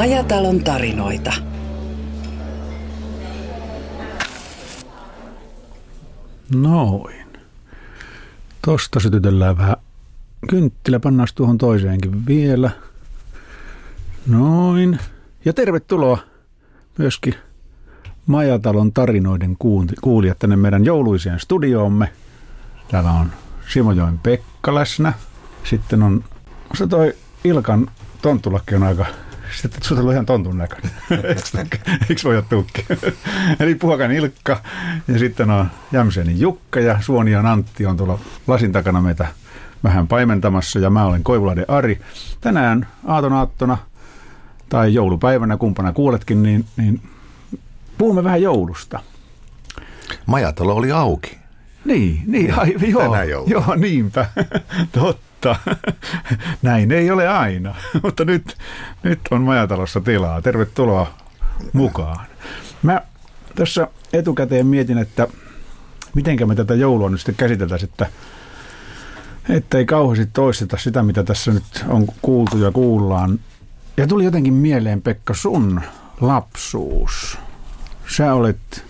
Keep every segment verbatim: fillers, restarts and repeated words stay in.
Majatalon tarinoita. Noin. Tosta sytytellään vähän kynttilä, pannaan tuohon toiseenkin vielä. Noin. Ja tervetuloa myöskin Majatalon tarinoiden kuulijat tänne meidän jouluiseen studioomme. Täällä on Simojoen Pekka läsnä. Sitten on, se toi Ilkan tonttulakki on aika, sitten sulla on ihan tontun näköinen. Eikö voi tukki? Eli Puhakan Ilkka ja sitten on Jämsenin Jukka ja Suonian Antti on tuolla lasin takana meitä vähän paimentamassa ja mä olen Koivulahden Ari. Tänään aaton aattona tai joulupäivänä, kumpana kuuletkin, niin, niin puhumme vähän joulusta. Majatalo oli auki. Niin, niin ai, joo, joo, niinpä, totta. Näin ei ole aina, mutta nyt, nyt on Majatalossa tilaa. Tervetuloa mukaan. Mä tässä etukäteen mietin, että mitenkä me tätä joulua nyt sitten käsiteltäisiin, että, että ei kauheasti toisteta sitä, mitä tässä nyt on kuultu ja kuullaan. Ja tuli jotenkin mieleen, Pekka, sun lapsuus. Sä olet,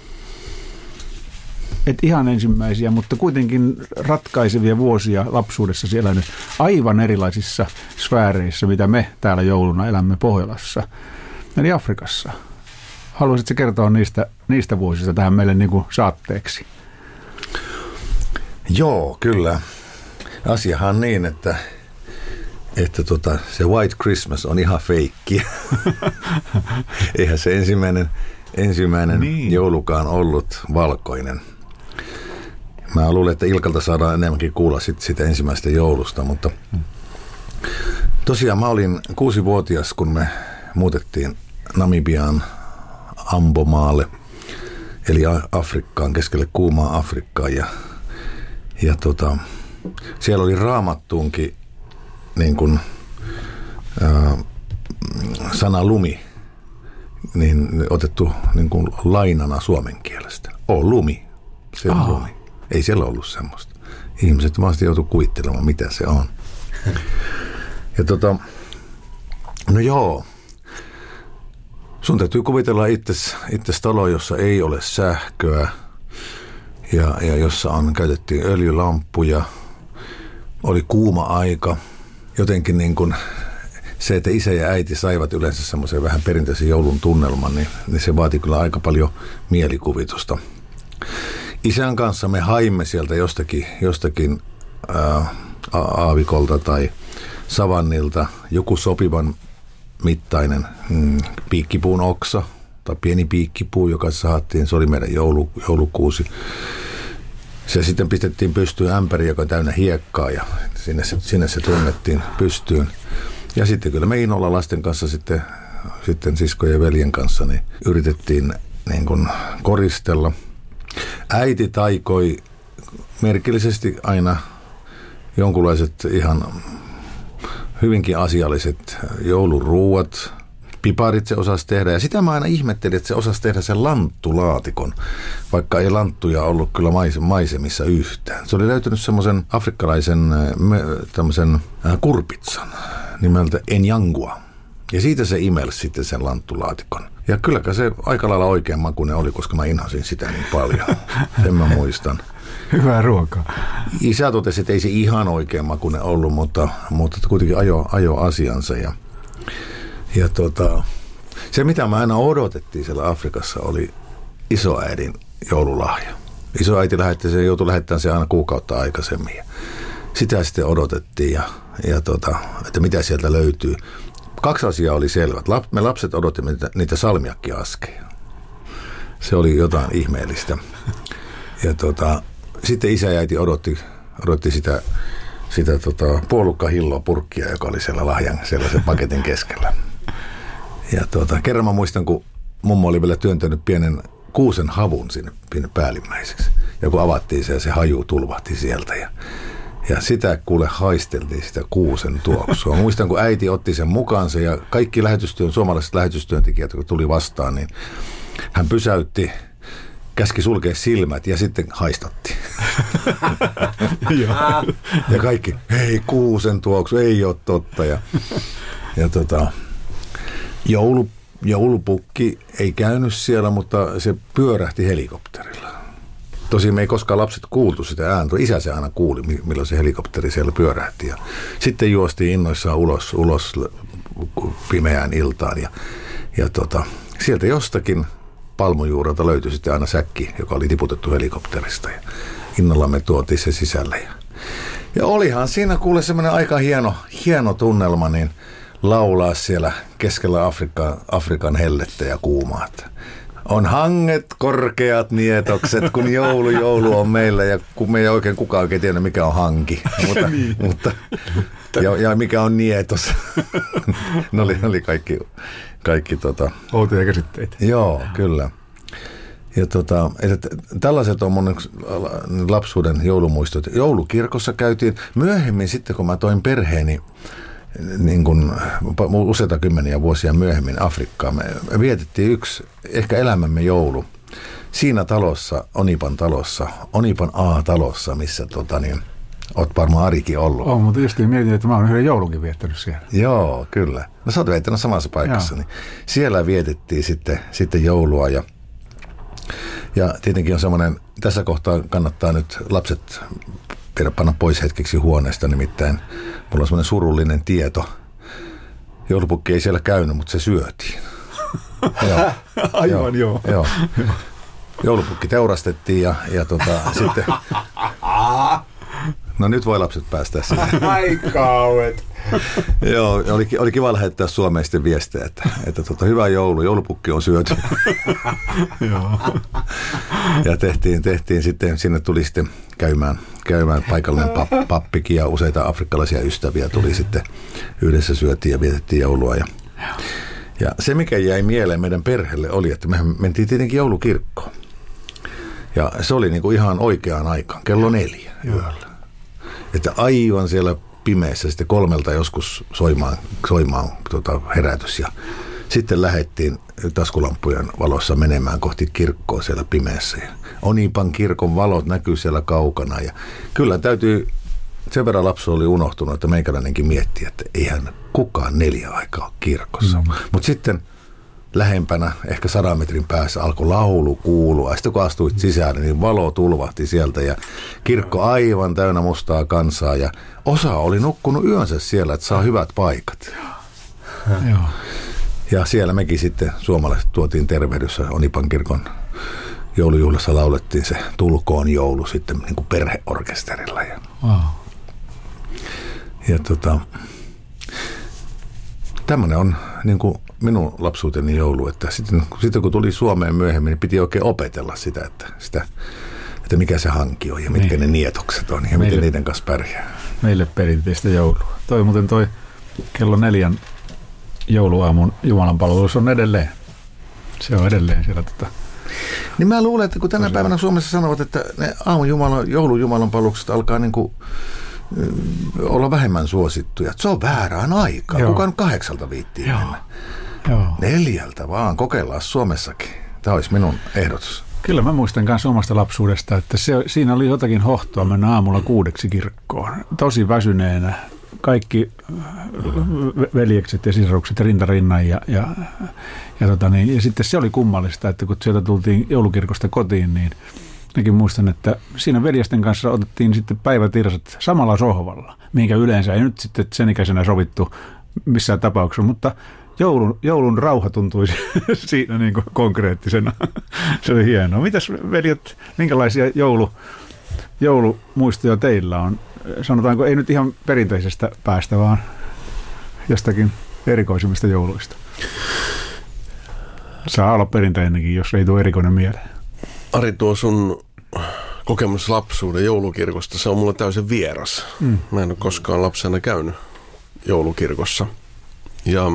et ihan ensimmäisiä, mutta kuitenkin ratkaisevia vuosia lapsuudessa siellä elänyt aivan erilaisissa sfääreissä, mitä me täällä jouluna elämme Pohjolassa, eli Afrikassa. Haluaisitko kertoa niistä, niistä vuosista tähän meille niin kuin saatteeksi? Joo, kyllä. Asiahan on niin, että että tota, se White Christmas on ihan feikki. Eihän se ensimmäinen, ensimmäinen niin. joulukaan ollut valkoinen. Mä luulen, että Ilkalta saadaan enemmänkin kuulla sit, sitä ensimmäistä joulusta, mutta tosiaan mä olin kuusivuotias, kun me muutettiin Namibiaan Ambomaalle, eli Afrikkaan, keskelle kuumaa Afrikkaa, ja, ja tota, siellä oli Raamattuunkin niin kuin ää, sana lumi niin otettu niin kuin lainana suomen kielestä. On lumi, se on oh. lumi. Ei siellä ollut semmoista. Ihmiset vaan sitten joutuu kuvittelemaan, mitä se on. Ja tota, no joo, sun täytyy kuvitella itses, itses talo, jossa ei ole sähköä ja, ja jossa on, käytettiin öljylamppuja, oli kuuma aika. Jotenkin niin kuin se, että isä ja äiti saivat yleensä semmoisen vähän perinteisen joulun tunnelman, niin, niin se vaati kyllä aika paljon mielikuvitusta. Isän kanssa me haimme sieltä jostakin, jostakin ää, aavikolta tai savannilta joku sopivan mittainen mm, piikkipuun oksa tai pieni piikkipuu, joka sahattiin. Se oli meidän joulu, joulukuusi. Se sitten pistettiin pystyyn ämpäri, joka on täynnä hiekkaa, ja sinne se, sinne se tunnettiin pystyyn. Ja sitten kyllä me innolla lasten kanssa sitten, sitten siskojen ja veljen kanssa niin yritettiin niin kuin koristella. Äiti taikoi merkillisesti aina jonkunlaiset ihan hyvinkin asialliset jouluruuat. Piparit se osasi tehdä, ja sitä mä aina ihmettelin, että se osasi tehdä sen lanttulaatikon, vaikka ei lanttuja ollut kyllä maisemissa yhtään. Se oli löytynyt semmoisen afrikkalaisen tämmöisen kurpitsan nimeltä enjangua, ja siitä se imelsi sitten sen lanttulaatikon. Ja kylläkään se aika lailla oikein makuinen oli, koska mä inhosin sitä niin paljon, sen mä muistan. Hyvää ruokaa. Isä totesi, että ei se ihan oikein makuinen ollut, mutta, mutta kuitenkin ajo, ajo asiansa, ja Ja tota, se, mitä mä aina odotettiin siellä Afrikassa, oli isoäidin joululahja. Isoäiti lähetti, se joutui lähettämään se aina kuukautta aikaisemmin. Sitä sitten odotettiin, ja, ja tota, että mitä sieltä löytyy. Kaksi asiaa oli selvät. Me lapset odottimme niitä, niitä salmiakkiaskeja. Se oli jotain ihmeellistä. Ja tota, sitten isä ja äiti odotti, odotti sitä, sitä tota, puolukkahilloa purkkia, joka oli siellä lahjan sellaisen paketin keskellä. Ja tuota, kerran mä muistan, kun mummo oli vielä työntänyt pienen kuusen havun sinne, sinne päällimmäiseksi. Ja kun avattiin se, ja se haju tulvahti sieltä. Ja, ja sitä kuule haisteltiin sitä kuusen tuoksua. Muistan, kun äiti otti sen mukaansa, ja kaikki lähetystyön, suomalaiset lähetystyöntekijät, kun tuli vastaan, niin hän pysäytti, käski sulkea silmät ja sitten haistatti. Ja kaikki, hei, kuusen tuoksu, ei ole totta. Ja, ja tota... Joulu, joulupukki ei käynyt siellä, mutta se pyörähti helikopterilla. Tosin me ei koskaan lapset kuultu sitä ääntä. Isä se aina kuuli, milloin se helikopteri siellä pyörähti. Ja sitten juostiin innoissaan ulos, ulos pimeään iltaan. Ja, ja tota, sieltä jostakin palmujuurelta löytyi sitten aina säkki, joka oli tiputettu helikopterista. Ja innolla me tuotiin se sisälle. Ja, ja olihan siinä kuule semmoinen aika hieno, hieno tunnelma, niin laulaa siellä keskellä Afrikan, Afrikan hellettä ja kuumaa. On hanget, korkeat nietokset, kun joulu, joulu on meillä ja kun me ei oikein kukaan oikein tiedä, mikä on hanki. mutta, niin. mutta, ja, ja mikä on nietos. ne oli, oli kaikki, kaikki tota... outoja käsitteitä. Joo, kyllä. Ja tota, että tällaiset on mun lapsuuden joulumuistot. Joulukirkossa käytiin myöhemmin sitten, kun mä toin perheeni niin kuin useita kymmeniä vuosia myöhemmin Afrikkaan. Me vietettiin yksi ehkä elämämme joulu siinä talossa, Onipan talossa, Onipan A-talossa, missä tota niin, oot varmaan Arikin ollut. On, mutta just mietin, että mä oon yhden joulunkin viettänyt siellä. Joo, kyllä. No sä oot viettänyt samassa paikassa. Niin siellä vietettiin sitten, sitten joulua ja, ja tietenkin on semmoinen, tässä kohtaa kannattaa nyt lapset panna pois hetkeksi huoneesta, nimittäin mulla on semmoinen surullinen tieto. Joulupukki ei siellä käynyt, mutta se syötiin. joo, Aivan joo. joo. joo. Joulupukki teurastettiin ja, ja tota, sitten... No nyt voi lapset päästä siihen. Ai kauet. Joo, oli, oli kiva lähettää Suomeen sitten viestejä, että, että tota, hyvä joulu, joulupukki on syöty. Joo. Ja tehtiin, tehtiin sitten, sinne tuli sitten käymään, käymään paikallinen pappikin ja useita afrikkalaisia ystäviä tuli sitten. Yhdessä syötiin ja vietettiin joulua. Ja, ja se, mikä jäi mieleen meidän perheelle oli, että mehän mentiin tietenkin joulukirkkoon. Ja se oli niin kuin ihan oikeaan aikaan, kello neljä yöllä. Että aivan siellä pimeässä sitten kolmelta joskus soimaan, soimaan tota, herätys ja sitten lähdettiin taskulampujen valossa menemään kohti kirkkoa siellä pimeässä. Ja Onipan kirkon valot näkyy siellä kaukana ja kyllä täytyy, sen verran lapsi oli unohtunut, että meikäläinenkin miettii, että eihän kukaan neljä aikaa ole kirkossa. Mm. Mutta sitten lähempänä, ehkä sadan metrin päässä alkoi laulu kuulua. Ja sitten kun astuit sisään, niin valo tulvahti sieltä ja kirkko aivan täynnä mustaa kansaa. Ja osa oli nukkunut yönsä siellä, että saa hyvät paikat. Joo. Ja siellä mekin sitten suomalaiset tuotiin tervehdys. Onipan kirkon joulujuhlassa laulettiin se Tulkoon joulu sitten niin kuin perheorkesterilla. Ja, wow. ja tota, tämmöinen on niin kuin minun lapsuuteni joulu, että sitten, sitten kun tuli Suomeen myöhemmin, niin piti oikein opetella sitä, että, sitä, että mikä se hanki on ja mitkä niin. ne nietokset on ja meille, miten niiden kanssa pärjää. Meille perinteistä joulua. Toi muuten toi kello neljän jouluaamun jumalanpalvelus on edelleen. Se on edelleen siellä. Tota. Niin mä luulen, että kun tänä päivänä Suomessa sanovat, että ne aamujumalan, joulujumalanpalvelukset alkaa niin kuin olla vähemmän suosittuja. Se on väärään aikaan. Joo. Kukaan kahdeksalta viittiin Joo. mennä. Joo. Neljältä vaan. Kokeillaan Suomessakin. Tämä olisi minun ehdotus. Kyllä mä muistan myös omasta lapsuudesta, että se, siinä oli jotakin hohtoa mennä aamulla kuudeksi kirkkoon. Tosi väsyneenä. Kaikki veljekset ja sisarukset rinta rinnan ja, ja, ja, tota niin, ja sitten se oli kummallista, että kun sieltä tultiin joulukirkosta kotiin, niin nekin muistan, että siinä veljesten kanssa otettiin sitten päivätirsat samalla sohvalla, minkä yleensä ei nyt sitten sen ikäisenä sovittu missään tapauksessa, mutta joulun, joulun rauha tuntui siinä niin kuin konkreettisena. Se oli hienoa. Mitäs veljet, minkälaisia joulu, joulumuistoja teillä on? Sanotaanko ei nyt ihan perinteisestä päästä, vaan jostakin erikoisimmista jouluista. Saa olla perinteinenkin, jos ei tule erikoinen mieleen. Ari, tuo sun kokemus lapsuuden joulukirkosta, se on mulle täysin vieras. Mm. Mä en ole koskaan lapsena käynyt joulukirkossa. Ja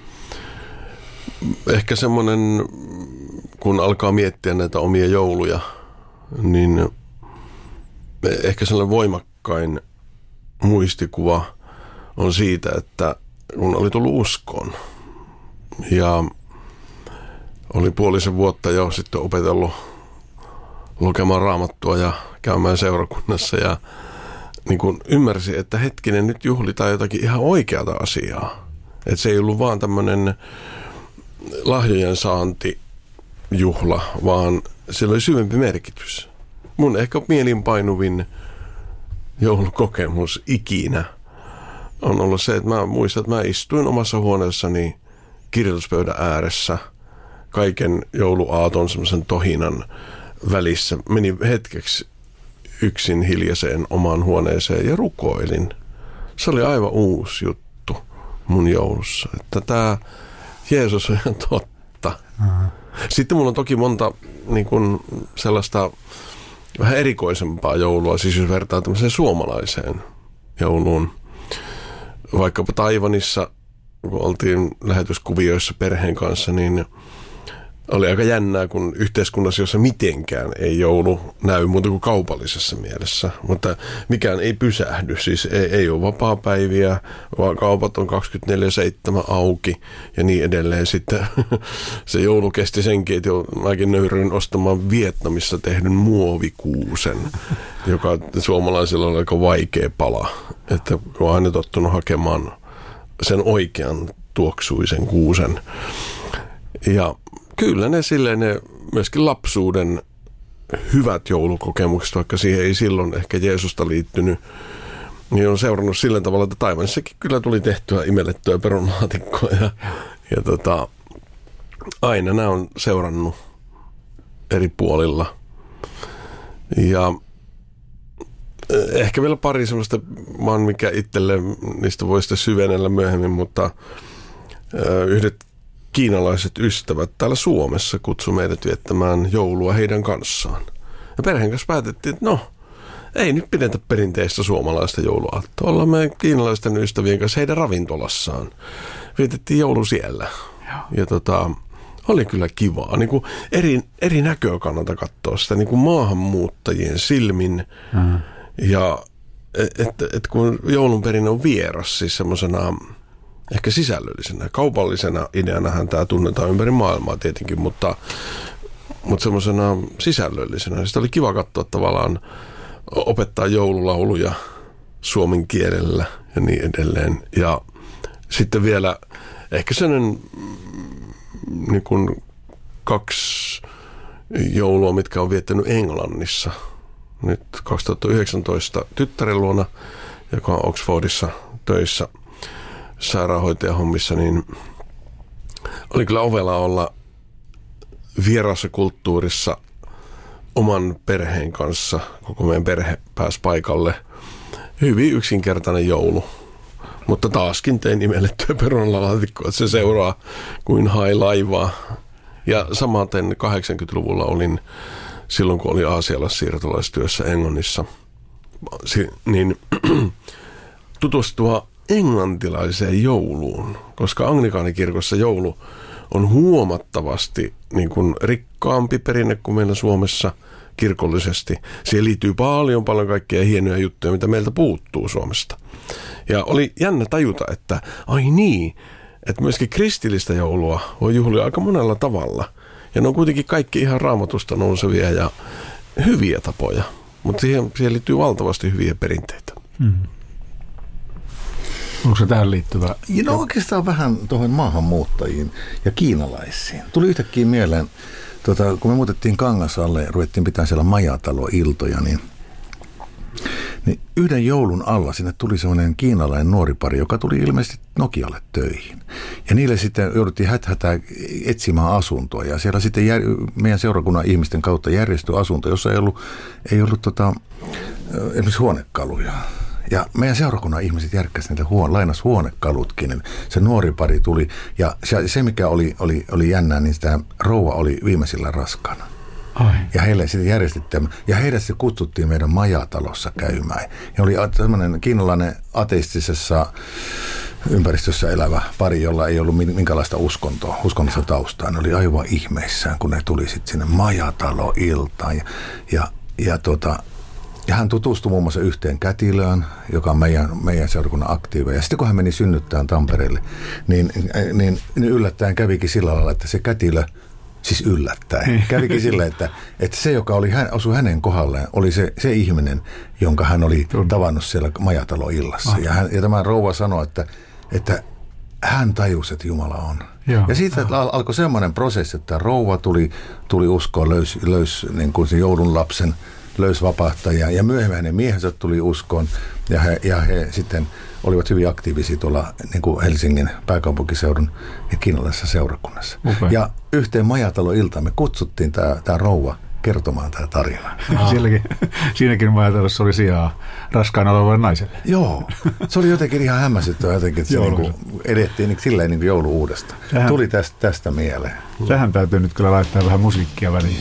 ehkä semmoinen, kun alkaa miettiä näitä omia jouluja, niin ehkä sellainen voimakkain muistikuva on siitä, että kun oli tullut uskoon ja oli puolisen vuotta jo sitten opetellut lukemaan raamattua ja käymään seurakunnassa ja niin kun ymmärsi, että hetkinen, nyt juhlitaan jotakin ihan oikeata asiaa. Että se ei ollut vaan tämmöinen lahjojen saantijuhla, vaan sillä oli syvempi merkitys. Mun ehkä mielinpainuvin joulukokemus ikinä on ollut se, että mä muistan, että mä istuin omassa huoneessani kirjoituspöydän ääressä kaiken jouluaaton semmoisen tohinan välissä. Menin hetkeksi yksin hiljaiseen omaan huoneeseen ja rukoilin. Se oli aivan uusi juttu mun joulussa, että tämä Jeesus on ihan totta. Uh-huh. Sitten mulla on toki monta niin kun sellaista vähän erikoisempaa joulua, siis jos vertaa tämmöiseen suomalaiseen jouluun. Vaikkapa Taiwanissa, kun oltiin lähetyskuvioissa perheen kanssa, niin oli aika jännää, kun yhteiskunnassa, jossa mitenkään ei joulu näy muuta kuin kaupallisessa mielessä. Mutta mikään ei pysähdy, siis ei, ei ole vapaapäiviä, vaan kaupat on kaksikymmentäneljä seitsemän auki ja niin edelleen. Sitten se joulu kesti senkin, että mäkin nöyryin ostamaan Vietnamissa tehdyn muovikuusen, joka suomalaisilla on aika vaikea pala. Että on aina tottunut hakemaan sen oikean tuoksuisen kuusen. Ja kyllä ne silleen ne myöskin lapsuuden hyvät joulukokemukset, vaikka siihen ei silloin ehkä Jeesusta liittynyt, niin on seurannut sillä tavalla, että Taiwanissakin kyllä tuli tehtyä imellettyä perunalaatikkoa ja, ja tota, aina nämä on seurannut eri puolilla. Ja ehkä vielä pari semmoista, vaan mikä itselle, niistä voi sitten syvenellä myöhemmin, mutta yhdet kiinalaiset ystävät täällä Suomessa kutsui meidät viettämään joulua heidän kanssaan. Ja perheen kanssa päätettiin, että no, ei nyt pidetä perinteistä suomalaista jouluaattoa. Ollaan me kiinalaisten ystävien kanssa heidän ravintolassaan. Vietettiin joulu siellä. Joo. Ja tota, oli kyllä kivaa. Niin kuin eri, eri näkökannalta katsoa sitä niin kuin maahanmuuttajien silmin. Mm. Ja että et kun joulun perinne on vieras, siis semmoisena ehkä sisällöllisenä. Kaupallisena ideanahan tämä tunnetaan ympäri maailmaa tietenkin, mutta, mutta semmoisena sisällöllisenä. Sitä oli kiva katsoa tavallaan opettaa joululauluja suomen kielellä ja niin edelleen. Ja sitten vielä ehkä sellainen niin kuin kaksi joulua, mitkä on viettänyt Englannissa. Nyt kaksituhattayhdeksäntoista tyttären luona, joka on Oxfordissa töissä sairaanhoitajahommissa, niin oli kyllä ovela olla vieraassa kulttuurissa oman perheen kanssa. Koko meidän perhe pääsi paikalle. Hyvin yksinkertainen joulu, mutta taaskin tein imellettyä perunalaatikkoa, että se seuraa kuin hai laivaa. Ja samaten kahdeksankymmentäluvulla olin silloin, kun oli aasialaissiirtolaistyössä Englannissa, niin tutustua englantilaiseen jouluun, koska anglikaanikirkossa joulu on huomattavasti niin kuin rikkaampi perinne kuin meillä Suomessa kirkollisesti. Siihen liittyy paljon, paljon kaikkia hienoja juttuja, mitä meiltä puuttuu Suomesta. Ja oli jännä tajuta, että ai niin, että myöskin kristillistä joulua voi juhlia aika monella tavalla. Ja ne on kuitenkin kaikki ihan Raamatusta nousevia ja hyviä tapoja, mutta siihen, siihen liittyy valtavasti hyviä perinteitä. Hmm. Onko se tähän liittyvä? No oikeastaan vähän tuohon maahanmuuttajiin ja kiinalaisiin. Tuli yhtäkkiä mieleen, tuota, kun me muutettiin Kangasalle ja ruvettiin pitää siellä majataloiltoja, niin, niin yhden joulun alla sinne tuli semmoinen kiinalainen nuori pari, joka tuli ilmeisesti Nokialle töihin. Ja niille sitten jouduttiin häthätää etsimään asuntoa. Ja siellä sitten jär, meidän seurakunnan ihmisten kautta järjestyi asunto, jossa ei ollut, ei ollut tota, esimerkiksi huonekaluja. Ja meidän seurakunnan ihmiset järkkäsivät näitä huon, lainas huonekalutkin. Se nuori pari tuli, ja se, se mikä oli, oli, oli jännää, niin sitä rouva oli viimeisillä raskaana. Ai. Ja heille sitten järjestettiin, ja heidät sitten kutsuttiin meidän majatalossa käymään. Ja oli sellainen kiinalainen ateistisessa ympäristössä elävä pari, jolla ei ollut minkälaista uskontoa, uskonnollista taustaa. Ne oli aivan ihmeissään, kun ne tuli sitten sinne majataloiltaan. Ja, ja, ja tuota... Ja hän tutustui muun muassa yhteen kätilöön, joka on meidän, meidän seurakunnan aktiiveja. Ja sitten kun hän meni synnyttämään Tampereelle, niin, niin, niin yllättäen kävikin sillä lailla, että se kätilö, siis yllättäen, kävikin sillä, että, että se, joka oli, hän, osui hänen kohdalleen, oli se, se ihminen, jonka hän oli tavannut siellä majataloillassa. Ja, hän, ja tämä rouva sanoi, että, että hän tajusi, että Jumala on. Joo. Ja siitä al- alkoi semmoinen prosessi, että rouva tuli, tuli uskoon, löysi, löysi niin kuin se joulun lapsen, löysi vapahtajaa ja myöhemmin hänen miehensä tuli uskoon ja he, ja he sitten olivat hyvin aktiivisia tuolla niin kuin Helsingin pääkaupunkiseudun ja kiinalaisessa seurakunnassa. Okay. Ja yhteen majataloiltaan me kutsuttiin tämä, tämä rouva kertomaan tämä tarina. Sielläkin, siinäkin majatalossa oli sijaa raskaana olevalle naiselle. Joo, se oli jotenkin ihan hämmästyttävää jotenkin, että se niin kuin edettiin niin silleen niin kuin joulu uudestaan. Tähän, tuli tästä, tästä mieleen. Tähän täytyy nyt kyllä laittaa vähän musiikkia väliin.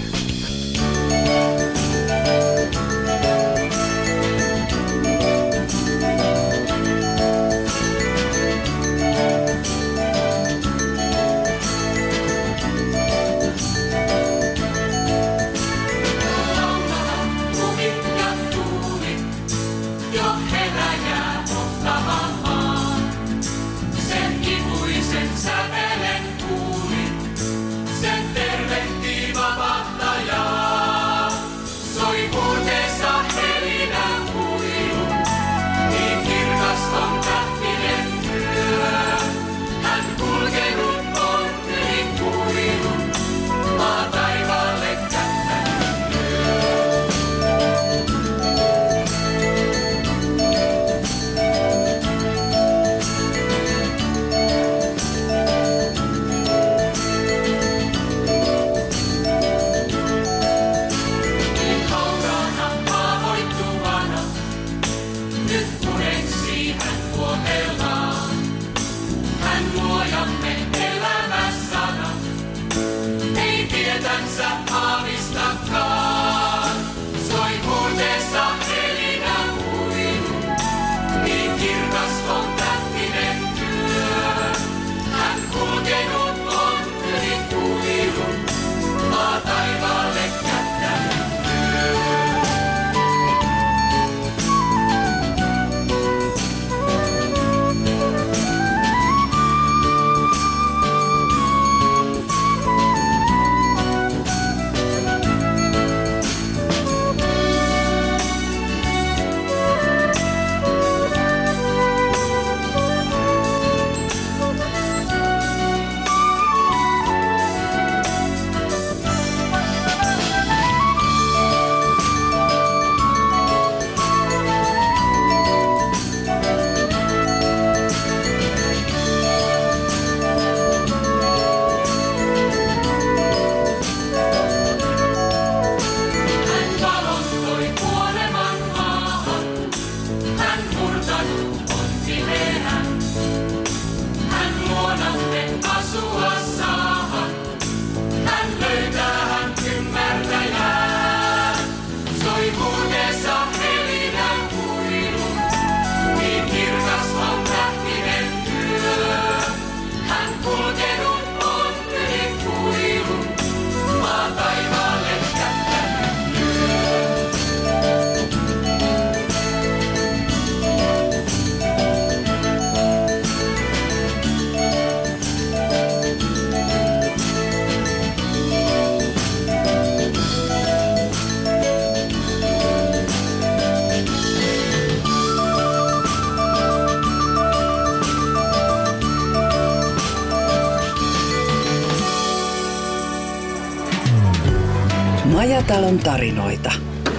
Majatalon tarinoita.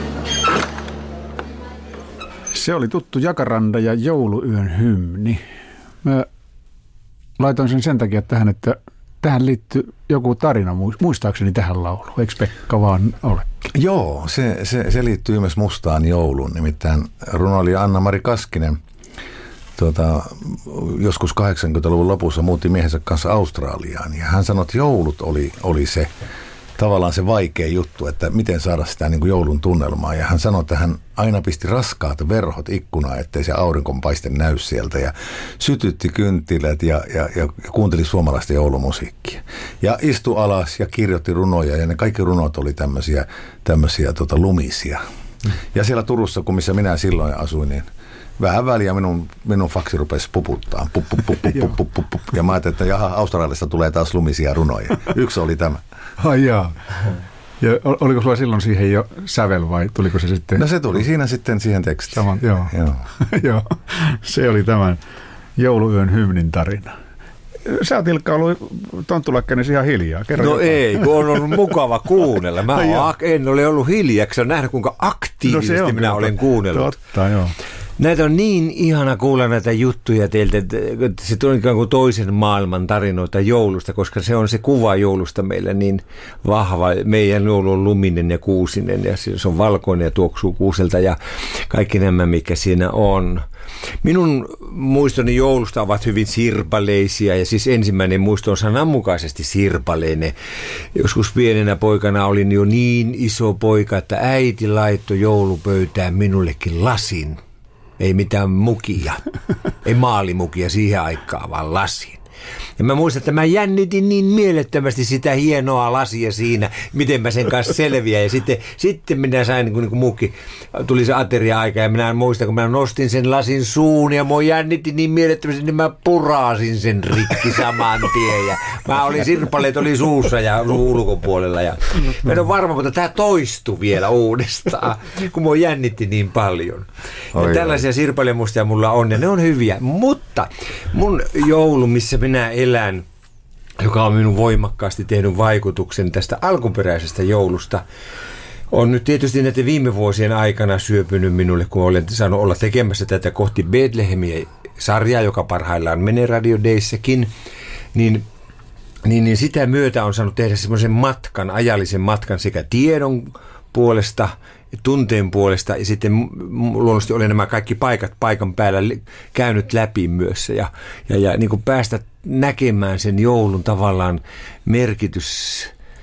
Se oli tuttu Jakaranda ja jouluyön hymni. Mä laitoin sen sen takia tähän, että tähän liittyy joku tarina, muistaakseni tähän lauluun. Eikö Pekka vaan olekin? Joo, se, se, se liittyy myös mustaan jouluun. Nimittäin runoilija Anna-Mari Kaskinen tuota, joskus kahdeksankymmentäluvun lopussa muutti miehensä kanssa Australiaan. Ja hän sanoi, että joulut oli, oli se tavallaan se vaikea juttu, että miten saada sitä niin kuin joulun tunnelmaa. Ja hän sanoi, että hän aina pisti raskaat verhot ikkunaan, ettei se aurinkonpaiste näy sieltä. Ja sytytti kynttilät ja, ja, ja kuunteli suomalaista joulumusiikkia. Ja istui alas ja kirjoitti runoja, ja ne kaikki runot oli tämmöisiä, tämmöisiä tota, lumisia. Ja siellä Turussa, kun missä minä silloin asuin, niin vähän väliä minun, minun faksi rupesi puputtaa. Pup, pup, pup, pup, pup, pup, pup. Ja mä ajattelin, että jaha, Australiasta tulee taas lumisia runoja. Yksi oli tämä. Ai jaa. Ja oliko sulla silloin siihen jo sävel vai tuliko se sitten? No se tuli siinä sitten siihen tekstiin. Saman, joo. Joo. Joo. Se oli tämän jouluyön hymnin tarina. sä oot Ilkka ollut tonttulakkeinen ihan hiljaa. Kerro no jotain. Ei, kun on ollut mukava kuunnella. Mä no en ole ollut hiljaaksi, on nähnyt kuinka aktiivisesti no minä olen kuunnellut. Totta, joo. Näitä on niin ihana kuulla näitä juttuja teiltä, että se on ikään kuin toisen maailman tarinoita joulusta, koska se on se kuva joulusta meillä niin vahva. Meidän joulu on luminen ja kuusinen ja se on valkoinen ja tuoksuu kuuselta ja kaikki nämä, mikä siinä on. Minun muistoni joulusta ovat hyvin sirpaleisia ja siis ensimmäinen muisto on sananmukaisesti sirpaleinen. Joskus pienenä poikana olin jo niin iso poika, että äiti laittoi joulupöytään minullekin lasin. Ei mitään mukia, ei maalimukia siihen aikaan, vaan lasin. Ja mä muistan, että mä jännitin niin mielettömästi sitä hienoa lasia siinä, miten mä sen kanssa selviän. Ja sitten, sitten minä sain niin kuin, niin kuin muukin, tuli se ateria-aika ja minä muistan, kun mä nostin sen lasin suun ja mua jännitin niin mielettömästi, niin mä purasin sen rikki saman tien. Ja mä olin, sirpaleet oli suussa ja ulkopuolella. Ja mä en ole varma, mutta tämä toistui vielä uudestaan, kun mua jännitti niin paljon. Ja oi, tällaisia sirpalemustia mulla on ja ne on hyviä. Mutta mun joulu, missä minä elän, joka on minun voimakkaasti tehnyt vaikutuksen tästä alkuperäisestä joulusta, on nyt tietysti näiden viime vuosien aikana syöpynyt minulle, kun olen saanut olla tekemässä tätä kohti Betlehemiä-sarjaa, joka parhaillaan menee Radio Dayssäkin, niin, niin, niin sitä myötä on saanut tehdä semmoisen matkan, ajallisen matkan sekä tiedon puolesta, tunteen puolesta ja sitten luonnollisesti olen nämä kaikki paikat paikan päällä käynyt läpi myös ja, ja, ja niin kuin päästä näkemään sen joulun tavallaan merkitys,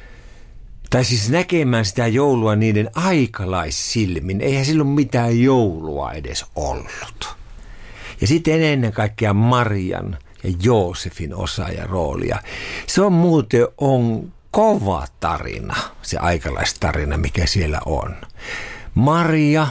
tai siis näkemään sitä joulua niiden aikalaissilmin. Eihän silloin mitään joulua edes ollut. Ja sitten ennen kaikkea Marian ja Joosefin osaa ja roolia. Se on muuten on kova tarina, se aikalaistarina, mikä siellä on. Maria,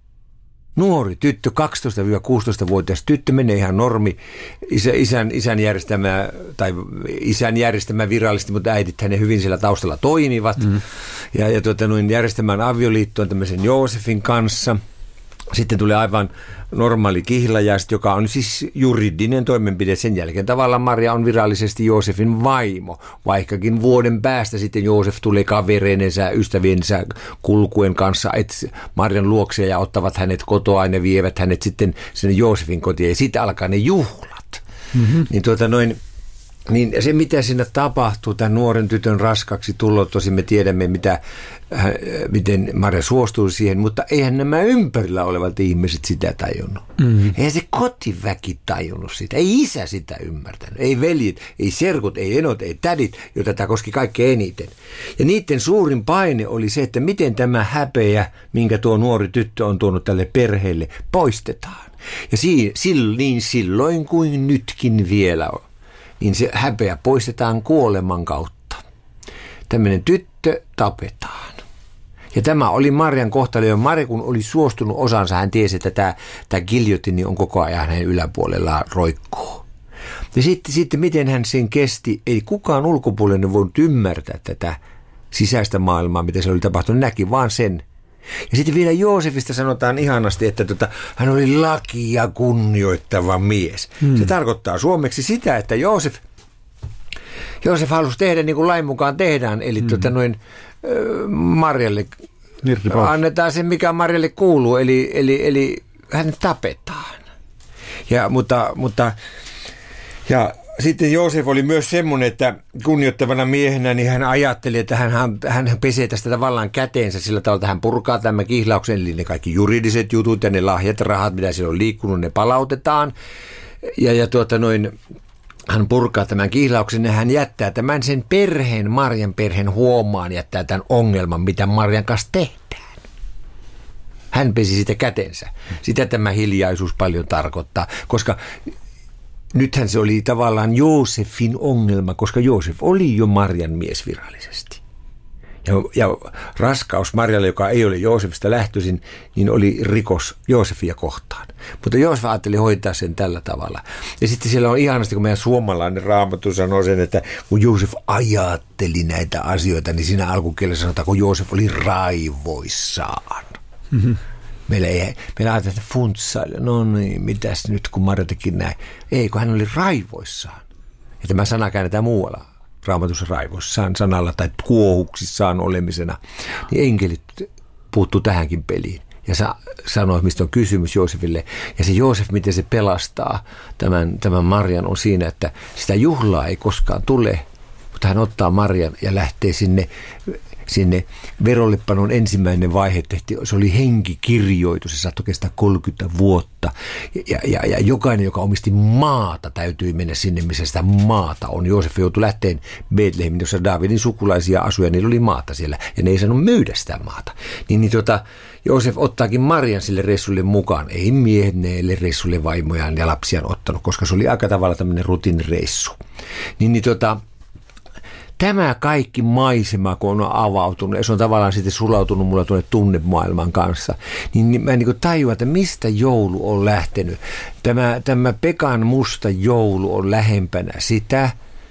nuori tyttö, kaksitoista-kuusitoista-vuotias tyttö, menee ihan normi, isä, isän, isän järjestämä, tai isän järjestämä virallisesti, mutta äidit hänen hyvin siellä taustalla toimivat. Mm. Ja, ja tuota, noin järjestämään avioliittoon tämmöisen Joosefin kanssa. Sitten tulee aivan normaali kihlajaiset, joka on siis juridinen toimenpide. Sen jälkeen tavallaan Maria on virallisesti Joosefin vaimo, vaikkakin vuoden päästä sitten Joosef tulee kavereinensä, ystäviensä kulkuen kanssa et Marian luokse ja ottavat hänet kotoa ja vievät hänet sitten sinne Joosefin kotiin ja sitten alkaa ne juhlat. Mm-hmm. Niin tuota noin... Niin se, mitä siinä tapahtuu, tämän nuoren tytön raskaksi tullut, tosin me tiedämme, mitä, miten Maria suostuu siihen, mutta eihän nämä ympärillä olevat ihmiset sitä tajunnut. Mm. Eihän se kotiväki tajunnut sitä, ei isä sitä ymmärtänyt, ei veljet, ei serkut, ei enot, ei tädit, joita tämä koski kaikkein eniten. Ja niiden suurin paine oli se, että miten tämä häpeä, minkä tuo nuori tyttö on tuonut tälle perheelle, poistetaan. Ja si- silloin, niin silloin kuin nytkin vielä on. Niin se häpeä poistetaan kuoleman kautta. Tämmöinen tyttö tapetaan. Ja tämä oli Marian kohtalo, ja Maria kun oli suostunut osansa, hän tiesi, että tämä, tämä giljotini on koko ajan hänen yläpuolellaan roikkuu. Ja sitten, sitten miten hän sen kesti, ei kukaan ulkopuolinen voinut ymmärtää tätä sisäistä maailmaa, mitä se oli tapahtunut, näki vaan sen. Ja sitten vielä Joosefista sanotaan ihanasti, että tota, hän oli lakia kunnioittava mies. Hmm. Se tarkoittaa suomeksi sitä, että Joosef, Joosef halusi tehdä niin kuin lain mukaan tehdään, eli hmm. tota, noin, äh, Marjalle annetaan se, mikä Marjalle kuuluu, eli, eli, eli hän tapetaan. Ja, mutta, mutta, ja sitten Joosef oli myös semmoinen, että kunnioittavana miehenä niin hän ajatteli, että hän, hän pesee tästä tavallaan käteensä sillä tavalla, että hän purkaa tämän kihlauksen, eli ne kaikki juridiset jutut ja ne lahjat, rahat, mitä siellä on liikkunut, ne palautetaan. Ja, ja tuota noin, hän purkaa tämän kihlauksen ja hän jättää tämän sen perheen, Marian perheen huomaan, jättää tämän ongelman, mitä Marian kanssa tehdään. Hän pesi sitä kätensä. Sitä tämä hiljaisuus paljon tarkoittaa, koska nythän se oli tavallaan Joosefin ongelma, koska Joosef oli jo Marian mies virallisesti. Ja, ja raskaus Marialle, joka ei ole Joosefista lähtöisin, niin oli rikos Joosefia kohtaan. Mutta Joosef ajatteli hoitaa sen tällä tavalla. Ja sitten siellä on ihanasti, kun meidän suomalainen Raamattu sanoo sen, että kun Joosef ajatteli näitä asioita, niin siinä alkukielessä sanotaan, kun Joosef oli raivoissaan. Mm-hmm. Meillä ei, meillä ajatellaan, funtsailla, no niin, mitäs nyt kun Maria teki näin. Ei, kun hän oli raivoissaan. Ja tämä sana käännetään muualla Raamatussa raivoissaan sanalla tai kuohuksissaan olemisena, niin enkelit puuttuu tähänkin peliin. Ja sa- sanoi, mistä on kysymys Joosefille. Ja se Joosef, miten se pelastaa tämän, tämän Marian, on siinä, että sitä juhlaa ei koskaan tule, mutta hän ottaa Marian ja lähtee sinne, sinne verollepanon ensimmäinen vaihe tehtiin. Se oli henkikirjoitus, se saattoi kestää kolmekymmentä vuotta. Ja, ja, ja jokainen, joka omisti maata, täytyi mennä sinne, missä sitä maata on. Joosef joutui lähteen Betlehemin, jossa Daavidin sukulaisia asuja, niillä oli maata siellä. Ja ne ei saanut myydä sitä maata. Niin, niin tota, Joosef ottaakin Marian sille reissulle mukaan. Ei miehet neille reissulle vaimojaan ja lapsiaan ottanut, koska se oli aika tavalla tämmöinen rutiinireissu. Niin, niin tota... Tämä kaikki maisema, kun on avautunut ja se on tavallaan sitten sulautunut mulla tuonne tunnemaailman kanssa, niin mä niin kuin tajuan, että mistä joulu on lähtenyt. Tämä, tämä Pekan musta joulu on lähempänä sitä.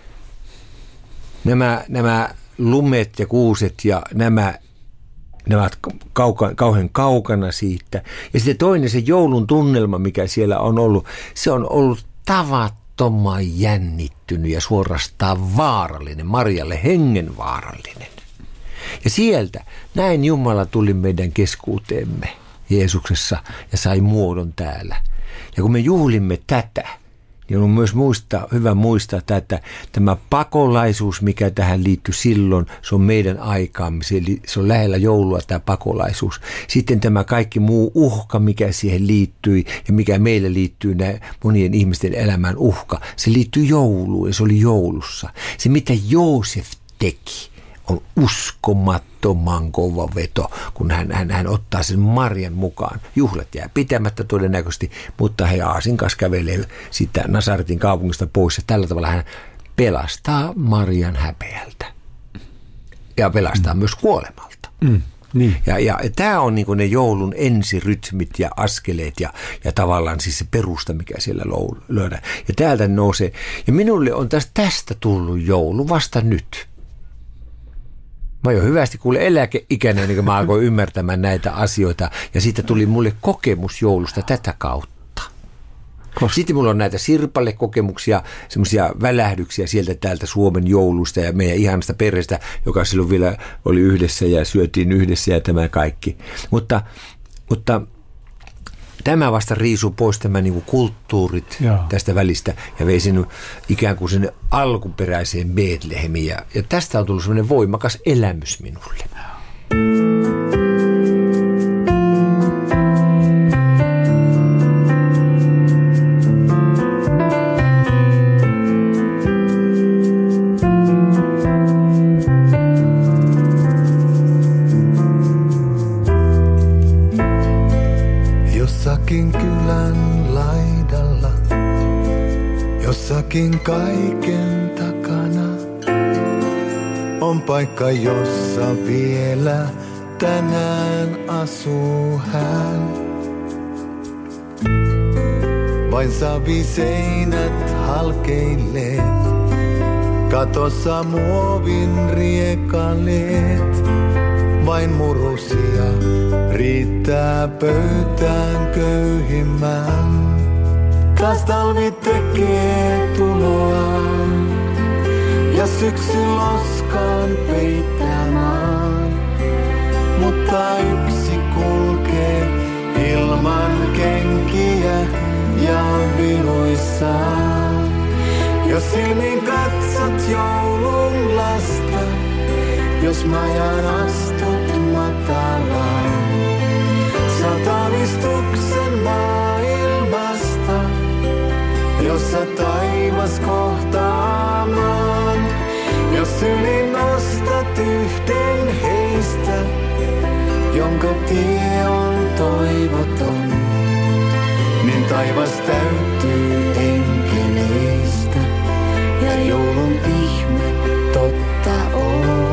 Nämä, nämä lumet ja kuuset ja nämä, nämä ovat kauka, kauhean kaukana siitä. Ja sitten toinen se joulun tunnelma, mikä siellä on ollut, se on ollut tavattoman jännittynyt ja suorastaan vaarallinen, Marialle hengenvaarallinen. Ja sieltä näin Jumala tuli meidän keskuuteemme Jeesuksessa ja sai muodon täällä. Ja kun me juhlimme tätä, niin on myös muistaa, hyvä muistaa, että tämä pakolaisuus, mikä tähän liittyy silloin, se on meidän aikaamme, se on lähellä joulua tämä pakolaisuus. Sitten tämä kaikki muu uhka, mikä siihen liittyy ja mikä meille liittyy, nämä monien ihmisten elämän uhka, se liittyy jouluun ja se oli joulussa. Se, mitä Joosef teki, on uskomattoman kova veto, kun hän, hän, hän ottaa sen Marian mukaan. Juhlat jää pitämättä todennäköisesti, mutta he aasin kanssa kävelee sitä Nasaretin kaupungista pois ja tällä tavalla hän pelastaa Marian häpeältä ja pelastaa mm. myös kuolemalta. Mm. Niin. Ja, ja, ja tämä on niin kuin ne joulun ensirytmit ja askeleet ja, ja tavallaan siis se perusta, mikä siellä löydään. Ja täältä nousee. Ja minulle on tästä, tästä tullut joulu vasta nyt. Mä oon jo hyvästi kuule eläkeikäinen, niin kuin mä alkoin ymmärtämään näitä asioita. Ja siitä tuli mulle kokemus joulusta tätä kautta. Koska? Sitten mulla on näitä sirpalekokemuksia, semmoisia välähdyksiä sieltä täältä Suomen joulusta ja meidän ihanasta perheestä, joka silloin vielä oli yhdessä ja syötiin yhdessä ja tämä kaikki. Mutta, mutta tämä vasta riisuu pois tämä niin kuin kulttuurit Joo. tästä välistä ja vei sen ikään kuin sen alkuperäiseen Betlehemiin. Ja, ja tästä on tullut semmoinen voimakas elämys minulle. Kylän laidalla, jossakin kaiken takana, on paikka, jossa vielä tänään asuu hän. Vain saviseinät halkeilleet, katossa muovin riekaleet. Vain murusia riittää pöytään köyhimmän. Taas talvi tekee tuloaan ja syksy loskaan peittämään. Mutta yksi kulkee ilman kenkiä ja viluissaan. Jos silmin katsot joulun lasta, jos majan astut matalaan, saat alistuksen maailmasta, jossa taivas kohtaamaan. Jos yli nostat yhden heistä, jonka tie on toivoton, niin taivas täyttyy enkeleistä ja joulun ihme totta on.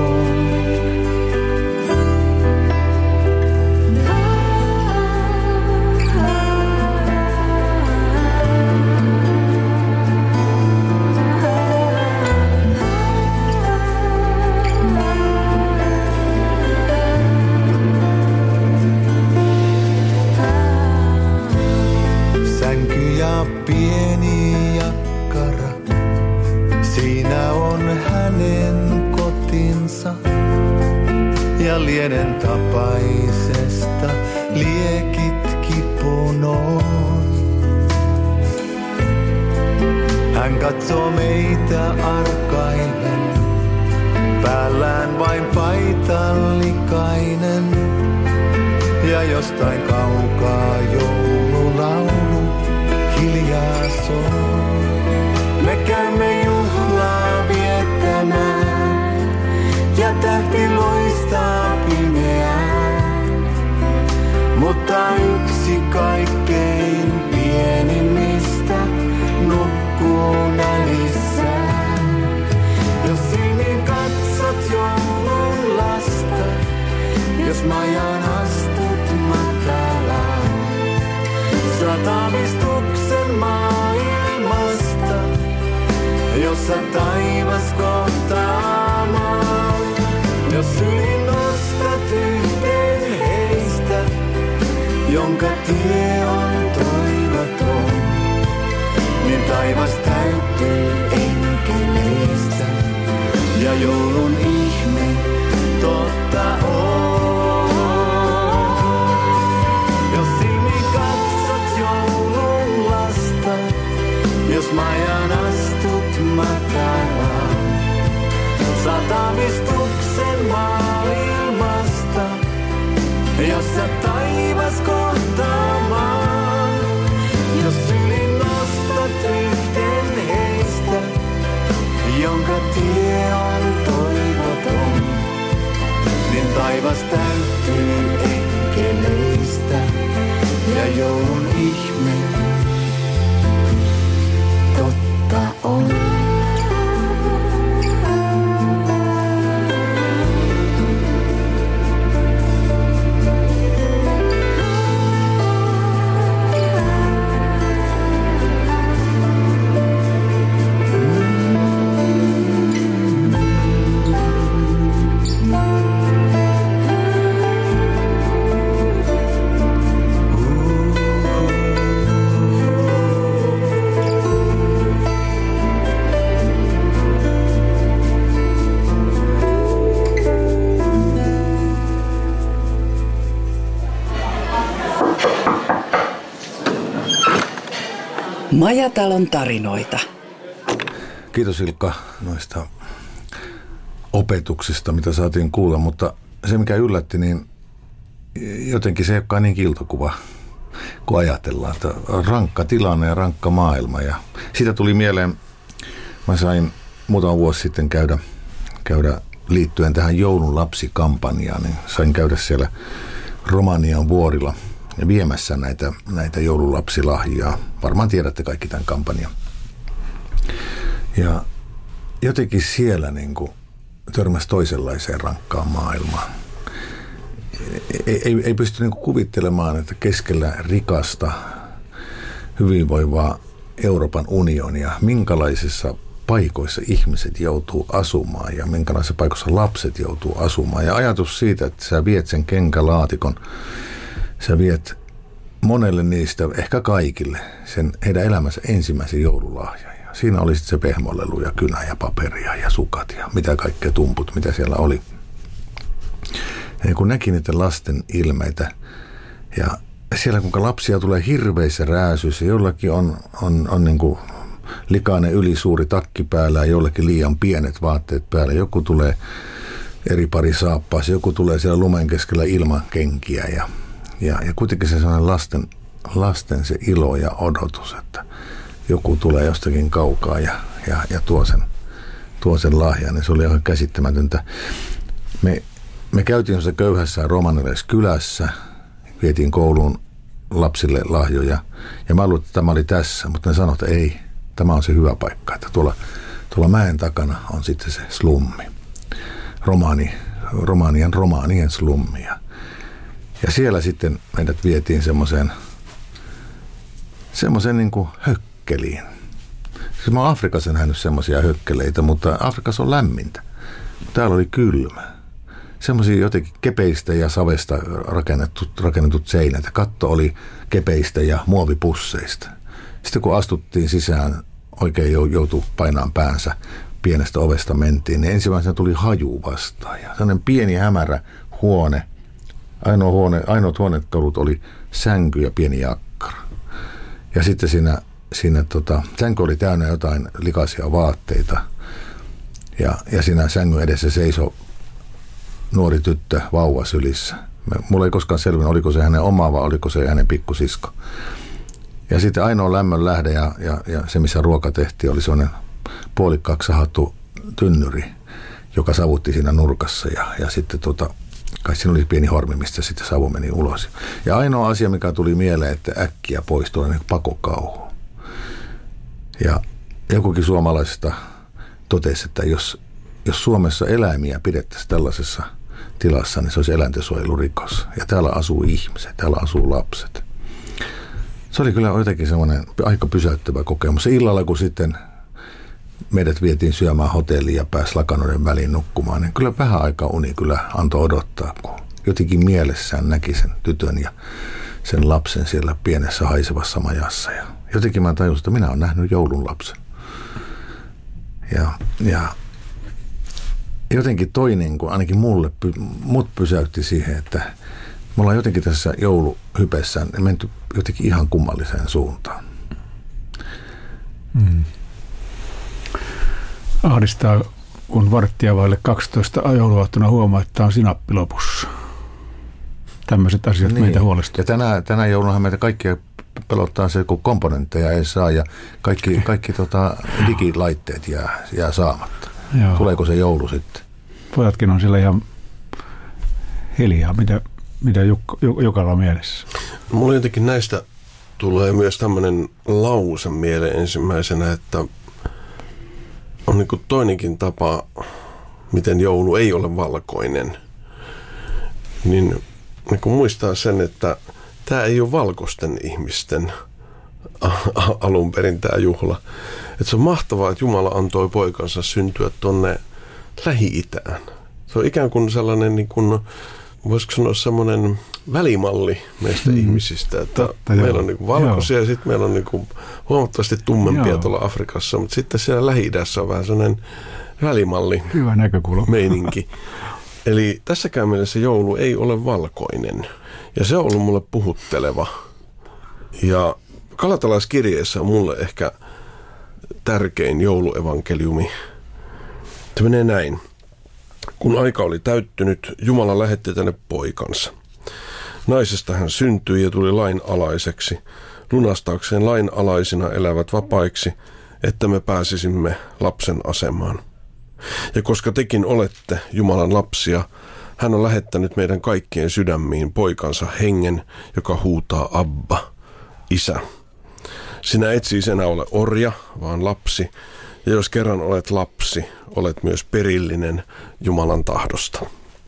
Pieni jakkara, kanssa ja lieden tapaisesta liekit kipunoin. Hän katsoo meitä arkaillen, päällään vain paitallikainen ja jostain kaukaa joululaulu hiljaa soi. Me käymme juhlaa viettämään ja tähti loistaa pimeään, mutta yksi kaikkein pienimmistä nukkuu nälissään. Jos silmin katsot joulun lasta, jos majan astut matalaan, saat aavistuksen maailmasta, jossa taivas kohtaamaan. Jos syliin nostat yhden heistä, jonka tie on toivoton, niin taivas täyttyy enkeleistä ja joulun ihme totta on. Jos silmin katsot joulun lasta, jos majan astut matalaan, saat aavistuksen maailmasta, jossa taivas kohtaamaan. Jos syliin nostat yhden heistä, jonka tie on toivoton, niin taivas täyttyy enkeleistä ja joulun ihme totta on. Majatalon tarinoita. Kiitos Ilkka noista opetuksista, mitä saatiin kuulla, mutta se mikä yllätti, niin jotenkin se ei olekaan niin kiltokuva, kun ajatellaan. Että rankka tilanne ja rankka maailma. Ja siitä tuli mieleen, mä sain muutama vuosi sitten käydä, käydä liittyen tähän joulun lapsikampanjaan, niin sain käydä siellä Romanian vuorilla ja viemässä näitä, näitä joululapsilahjaa. Varmaan tiedätte kaikki tämän kampanjan. Ja jotenkin siellä niin kuin törmäsi toisenlaiseen rankkaan maailmaan. Ei, ei, ei pysty niin kuin kuvittelemaan, että keskellä rikasta, hyvinvoivaa Euroopan unionia, minkälaisissa paikoissa ihmiset joutuu asumaan ja minkälaisissa paikoissa lapset joutuu asumaan. Ja ajatus siitä, että sä viet sen kenkälaatikon, sä viet monelle niistä, ehkä kaikille, sen heidän elämänsä ensimmäisen joululahjan. Ja siinä oli sitten se pehmolelu ja kynä ja paperia ja sukat ja mitä kaikkea tumput, mitä siellä oli. Ja kun näki niiden lasten ilmeitä ja siellä kuinka lapsia tulee hirveissä rääsyissä, jollakin on, on, on niin kuin likainen ylisuuri takki päällä ja jollekin liian pienet vaatteet päällä. Joku tulee eri pari saappaas, joku tulee siellä lumen keskellä ilman kenkiä ja, ja, ja kuitenkin se sellainen lasten, lasten se ilo ja odotus, että joku tulee jostakin kaukaa ja, ja, ja tuo, sen, tuo sen lahjan, niin se oli ihan käsittämätöntä. Me, me käytiin se köyhässä romanilaiskylässä, vietiin kouluun lapsille lahjoja ja mä luulen, että tämä oli tässä, mutta ne sanoivat, että ei, tämä on se hyvä paikka, että tuolla, tuolla mäen takana on sitten se slummi, Romani, Romanian romaanien slummi. Ja siellä sitten meidät vietiin semmoiseen semmoiseen niin kuin hökkeliin. Siis mä oon Afrikassa nähnyt semmoisia hökkeleitä, mutta Afrikassa on lämmintä. Täällä oli kylmä. Semmoisia jotenkin kepeistä ja savesta rakennetut, rakennetut seinät. Katto oli kepeistä ja muovipusseista. Sitten kun astuttiin sisään, oikein joutui painaan päänsä pienestä ovesta mentiin, niin ensimmäisenä tuli haju vastaan. Ja sellainen pieni hämärä huone. Ainoa huone, ainoat huonekalut oli sänky ja pieni jakkara. Ja sitten siinä, siinä tota, sänky oli täynnä jotain likaisia vaatteita. Ja, ja siinä sängyn edessä seisoi nuori tyttö vauva sylissä. Mulla ei koskaan selvinnyt, oliko se hänen oma vai oliko se hänen pikkusisko. Ja sitten ainoa lämmön lähde ja, ja, ja se, missä ruoka tehtiin, oli sellainen puolikkaaksi sahattu tynnyri, joka savutti siinä nurkassa. Ja, ja sitten tota, kai siinä oli pieni hormi, mistä sitten savu meni ulos. Ja ainoa asia, mikä tuli mieleen, että äkkiä poistui, oli pakokauhu. Ja jokukin suomalaisista totesi, että jos, jos Suomessa eläimiä pidettäisiin tällaisessa tilassa, niin se olisi eläintensuojelurikos. Ja täällä asuu ihmiset, täällä asuu lapset. Se oli kyllä jotenkin semmoinen aika pysäyttävä kokemus. Illalla, kun sitten meidät vietiin syömään hotelliin ja pääsi lakanoiden väliin nukkumaan, niin kyllä vähän aikaa uni kyllä antoi odottaa, kun jotenkin mielessään näki sen tytön ja sen lapsen siellä pienessä haisevassa majassa. Ja jotenkin mä tajusin, että minä olen nähnyt joulun lapsen. Ja, ja jotenkin toinen, kun ainakin mulle, mut pysäytti siihen, että me ollaan jotenkin tässä jouluhypessä menty jotenkin ihan kummalliseen suuntaan. Hmm. Ahdistaa, kun varttia vaille kaksitoista jouluaattona huomaa, että on sinappi lopussa. Tämmöiset asiat niin meitä huolestuu. Ja tänä, tänä joulunahan meitä kaikkia pelottaa se, kun komponentteja ei saa ja kaikki, kaikki tota, digilaitteet jää, jää saamatta. Joo. Tuleeko se joulu sitten? Pojatkin on siellä ihan hiljaa, mitä, mitä Jukka, Jukalla on mielessä. Mulla jotenkin näistä tulee myös tämmöinen lause mieleen ensimmäisenä, että on niin kuin toinenkin tapa, miten joulu ei ole valkoinen. Niin, niin kuin muistaa sen, että tämä ei ole valkoisten ihmisten alun perin tämä juhla. Että se on mahtavaa, että Jumala antoi poikansa syntyä tonne Lähi-Itään. Se on ikään kuin sellainen, niin kuin, voisiko sanoa semmoinen välimalli meistä mm. ihmisistä. Että Totta, meillä joo. on niin kuin valkoisia joo. ja sitten meillä on niin kuin huomattavasti tummempia joo. tuolla Afrikassa. Mutta sitten siellä Lähi-idässä on vähän sellainen välimalli. Hyvä näkökulma. Meininki. Eli tässäkään mielessä joulu ei ole valkoinen. Ja se on ollut mulle puhutteleva. Ja Galatalaiskirjeessä on mulle ehkä tärkein jouluevankeliumi. Se menee näin. Kun aika oli täyttynyt, Jumala lähetti tänne poikansa. Naisesta hän syntyi ja tuli lainalaiseksi, lunastaakseen lainalaisina elävät vapaiksi, että me pääsisimme lapsen asemaan. Ja koska tekin olette Jumalan lapsia, hän on lähettänyt meidän kaikkien sydämiin poikansa hengen, joka huutaa Abba, Isä. Sinä et siis enää ole orja, vaan lapsi, ja jos kerran olet lapsi, olet myös perillinen Jumalan tahdosta.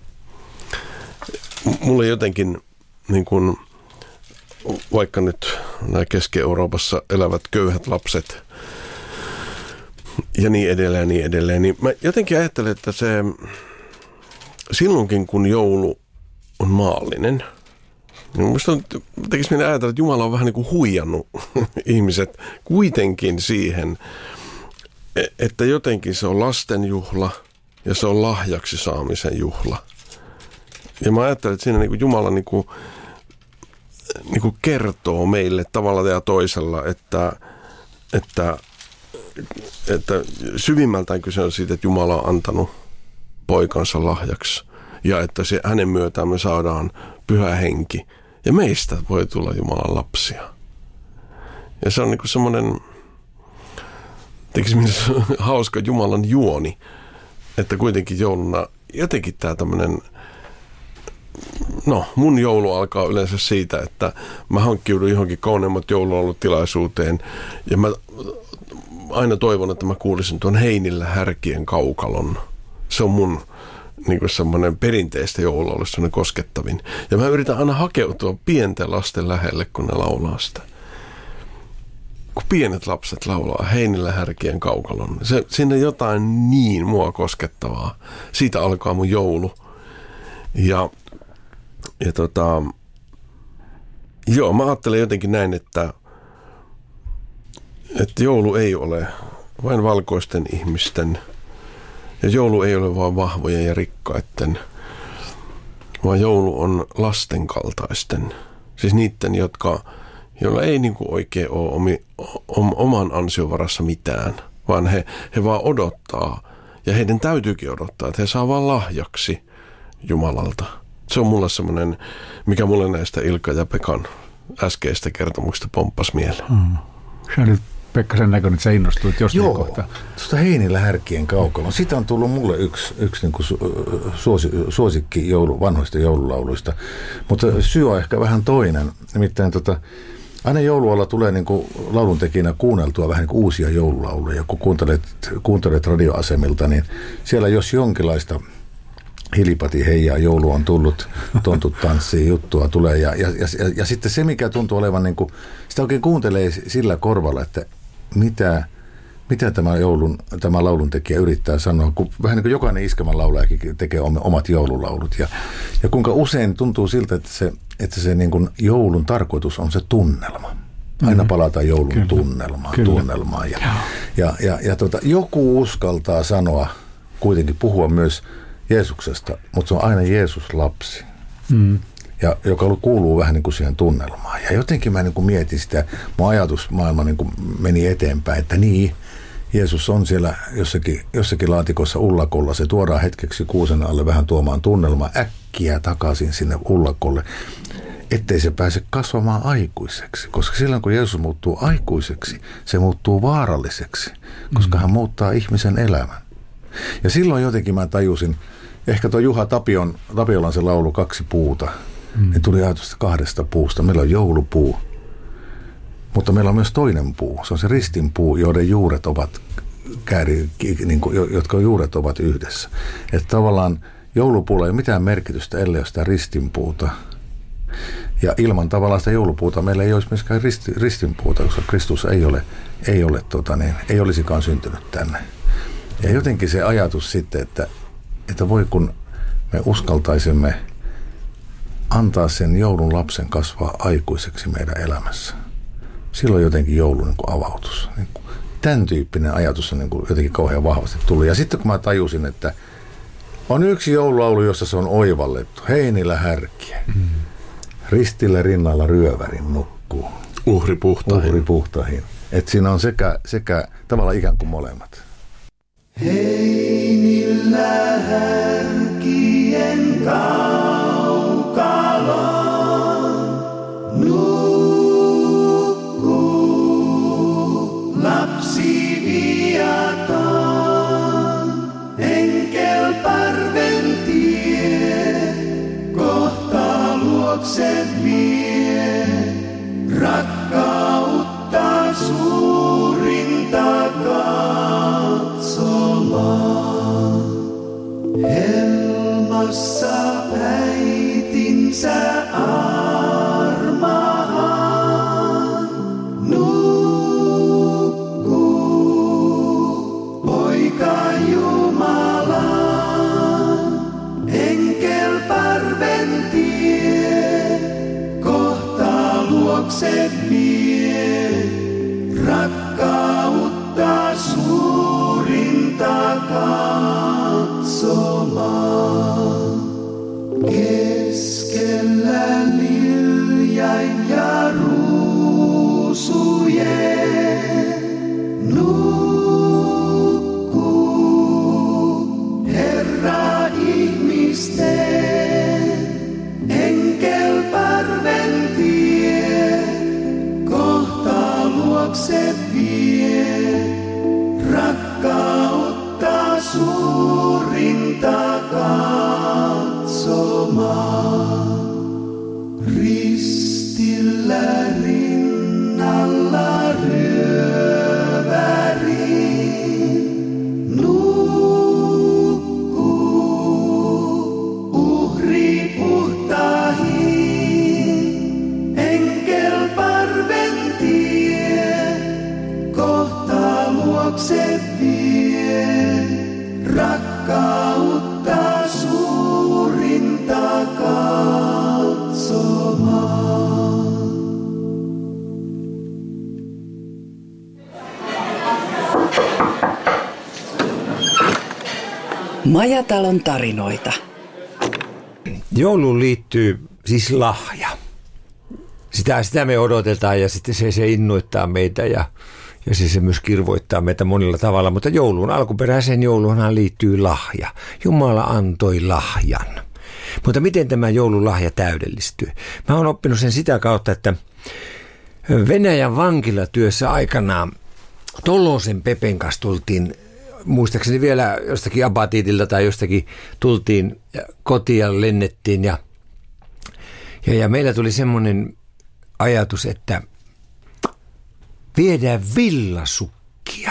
Mulle jotenkin, niin kuin, vaikka nyt nämä Keski-Euroopassa elävät köyhät lapset ja niin edelleen ja niin edelleen, niin mä jotenkin ajattelen, että se silloinkin kun joulu on maallinen, niin minusta tekisi minä ajatella, että Jumala on vähän niin kuin huijannut ihmiset kuitenkin siihen, että jotenkin se on lasten juhla ja se on lahjaksi saamisen juhla. Ja mä ajattelen, että siinä niin kuin Jumala niin kuin, niin kuin kertoo meille tavalla ja toisella, että, että, että syvimmältään kyse on siitä, että Jumala on antanut poikansa lahjaksi ja että se, hänen myötään me saadaan pyhä henki ja meistä voi tulla Jumalan lapsia. Ja se on niin kuin semmoinen tekisi myös hauska Jumalan juoni, että kuitenkin jouluna jotenkin tämä tämmöinen, no mun joulu alkaa yleensä siitä, että mä hankkiudun johonkin kauneimmat jouluolutilaisuuteen ja mä aina toivon, että mä kuulisin tuon Heinillä härkien kaukalon. Se on mun niin kuin semmoinen perinteistä joulua, semmoinen koskettavin. Ja mä yritän aina hakeutua pienten lasten lähelle, kun ne laulaa sitä. Kun pienet lapset laulaa Heinillä härkien kaukalon, se, sinne jotain niin mua koskettavaa. Siitä alkaa mun joulu. Ja, ja tota, joo, mä ajattelen jotenkin näin, että, että joulu ei ole vain valkoisten ihmisten Ja joulu ei ole vain vahvojen ja rikkaiden, vaan joulu on lasten kaltaisten. Siis niiden, jotka, joilla ei niin kuin oikein ole omi, om, oman ansion varassa mitään, vaan he, he vaan odottaa. Ja heidän täytyykin odottaa, että he saa vaan lahjaksi Jumalalta. Se on mulle semmoinen, mikä mulle näistä Ilkka ja Pekan äskeistä kertomuksista pomppas mieleen. Hmm. Se on nyt Pekka sen näköinen, että sä innostuit jostain Joo, kohtaa. tuosta Heinilä härkien kaukalo. Siitä on tullut mulle yksi, yksi niin kuin suosi, suosikki joulu, vanhoista joululauluista, mutta syy on ehkä vähän toinen. Nimittäin tota, aina joulualla tulee niin kuin lauluntekijänä kuunneltua vähän niin kuin uusia joululauluja. Kun kuuntelet, kuuntelet radioasemilta, niin siellä jos jonkinlaista hilipati heijaa, joulu on tullut, tontut tanssii, juttua tulee. Ja, ja, ja, ja sitten se, mikä tuntuu olevan, niin kuin, sitä oikein kuuntelee sillä korvalla, että mitä, mitä tämä, joulun, tämä lauluntekijä yrittää sanoa, kun vähän niin kuin jokainen iskelmän laulajakin tekee omat joululaulut. Ja, ja kuinka usein tuntuu siltä, että se, että se niin kuin joulun tarkoitus on se tunnelma. Aina palataan joulun Kyllä. tunnelmaan. Kyllä. tunnelmaan. Ja, ja, ja, ja tota, joku uskaltaa sanoa, kuitenkin puhua myös Jeesuksesta, mutta se on aina Jeesus lapsi, mm. ja, joka kuuluu vähän niin kuin siihen tunnelmaan. Ja jotenkin mä niin kuin mietin sitä, mun ajatusmaailma niin kuin meni eteenpäin, että niin, Jeesus on siellä jossakin, jossakin laatikossa ullakolla, se tuodaan hetkeksi kuusen alle vähän tuomaan tunnelmaa äkkiä takaisin sinne ullakolle, ettei se pääse kasvamaan aikuiseksi, koska silloin kun Jeesus muuttuu aikuiseksi, se muuttuu vaaralliseksi, koska mm. hän muuttaa ihmisen elämän. Ja silloin jotenkin mä tajusin, ehkä tuo Juha Tapion, Tapiolan se laulu Kaksi puuta, mm. niin tuli ajatusta kahdesta puusta. Meillä on joulupuu, mutta meillä on myös toinen puu. Se on se ristinpuu, joiden juuret ovat, kääri, niin kuin, jotka juuret ovat yhdessä. Että tavallaan joulupuulla ei ole mitään merkitystä, ellei ole sitä ristinpuuta. Ja ilman tavallaan sitä joulupuuta meillä ei olisi myöskään risti, ristinpuuta, koska Kristus ei, ole, ei, ole, tota niin, ei olisikaan syntynyt tänne. Ja jotenkin se ajatus sitten, että, että voi kun me uskaltaisimme antaa sen joulun lapsen kasvaa aikuiseksi meidän elämässä. Silloin jotenkin joulu niin kuin avautus. Niin kuin, tämän tyyppinen ajatus on niin kuin jotenkin kauhean vahvasti tullut. Ja sitten kun mä tajusin, että on yksi joululaulu, jossa se on oivallettu. Heinilä härkiä. Mm. Ristillä rinnalla ryövärin nukkuu. Uhri puhtahin. Uhri puhtahin. Että siinä on sekä, sekä tavallaan ikään kuin molemmat. Heinillä härkien kaukalo nukkuu lapsi viaton, enkel parven tie, kohta luokse vie, rakkautta suurinta katsomaan. Helmassa äitinsä armahan nukkuu poika Jumalan, enkel parven tie, kohta luokse vie, rakkautta suurinta katsomaan. Keskellä liljain ja ruusujen nukkuu Herra ihmisten, enkel parven tie, kohta luokse vie, rakkautta suurinta katsomaan. Ristillä rinnalla ryövärin nukkuu uhri puhtahin, enkel parven tie, kohta luokse vie, rakkautta suurinta katsomaan. Majatalon tarinoita. Jouluun liittyy siis lahja. Sitä, sitä me odotetaan ja sitten se, se innoittaa meitä ja, ja se, se myös kirvoittaa meitä monilla tavalla. Mutta jouluun, alkuperäiseen jouluunhan liittyy lahja. Jumala antoi lahjan. Mutta miten tämä joululahja täydellistyy? Mä oon oppinut sen sitä kautta, että Venäjän vankilatyössä aikanaan Tolosen Pepen kanssa tultiin, muistaakseni vielä jostakin Abatiitilta tai jostakin tultiin kotiin ja lennettiin ja, ja, ja meillä tuli semmoinen ajatus, että viedään villasukkia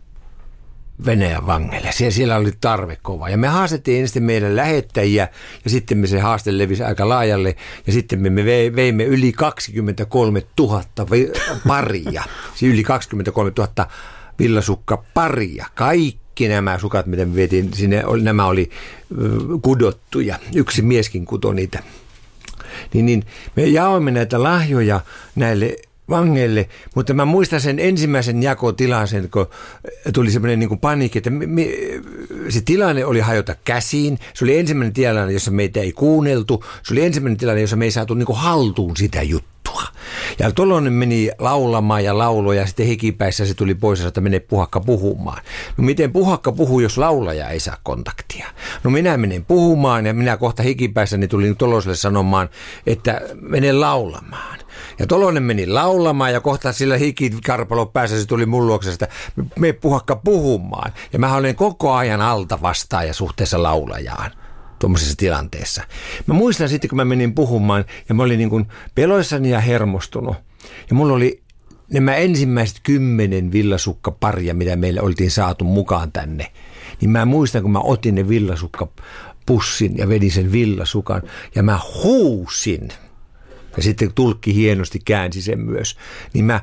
Venäjän vangeille. Siellä, siellä oli tarve kova. Ja me haastettiin ensin meidän lähettäjiä ja sitten me se haaste levisi aika laajalle ja sitten me, me veimme yli kaksikymmentäkolmetuhatta paria. Siis yli kaksikymmentäkolmetuhatta villasukkaparia. Kaikki nämä sukat, mitä me vietiin, sinne, nämä oli kudottuja. Yksi mieskin kutoi niitä. Niin, niin me jaoimme näitä lahjoja näille vangeille, mutta mä muistan sen ensimmäisen jakotilaisen, kun tuli semmoinen niin kuin paniikki, että se tilanne oli hajota käsiin. Se oli ensimmäinen tilanne, jossa meitä ei kuunneltu. Se oli ensimmäinen tilanne, jossa me ei saatu niin kuin haltuun sitä juttua. Ja Tolonen meni laulamaan ja lauloi ja sitten hikipäissä se tuli pois ja sanoi, että mene Puhakka puhumaan. No miten Puhakka puhuu, jos laulaja ei saa kontaktia? No minä menen puhumaan ja minä kohta hikipäissäni tulin Toloselle sanomaan, että mene laulamaan. Ja Tolonen meni laulamaan ja kohta sillä hikikarpalo päässä se tuli mun luokse, että me Puhakka puhumaan. Ja mä olen koko ajan alta vastaaja suhteessa laulajaan tuommoisessa tilanteessa. Mä muistan sitten, kun mä menin puhumaan ja mä olin niin kuin peloissani ja hermostunut. Ja mulla oli nämä ensimmäiset kymmenen villasukkaparia, mitä meille oltiin saatu mukaan tänne. Niin mä muistan, kun mä otin ne villasukkapussin ja vedin sen villasukan ja mä huusin. Ja sitten tulkki hienosti käänsi sen myös. Niin mä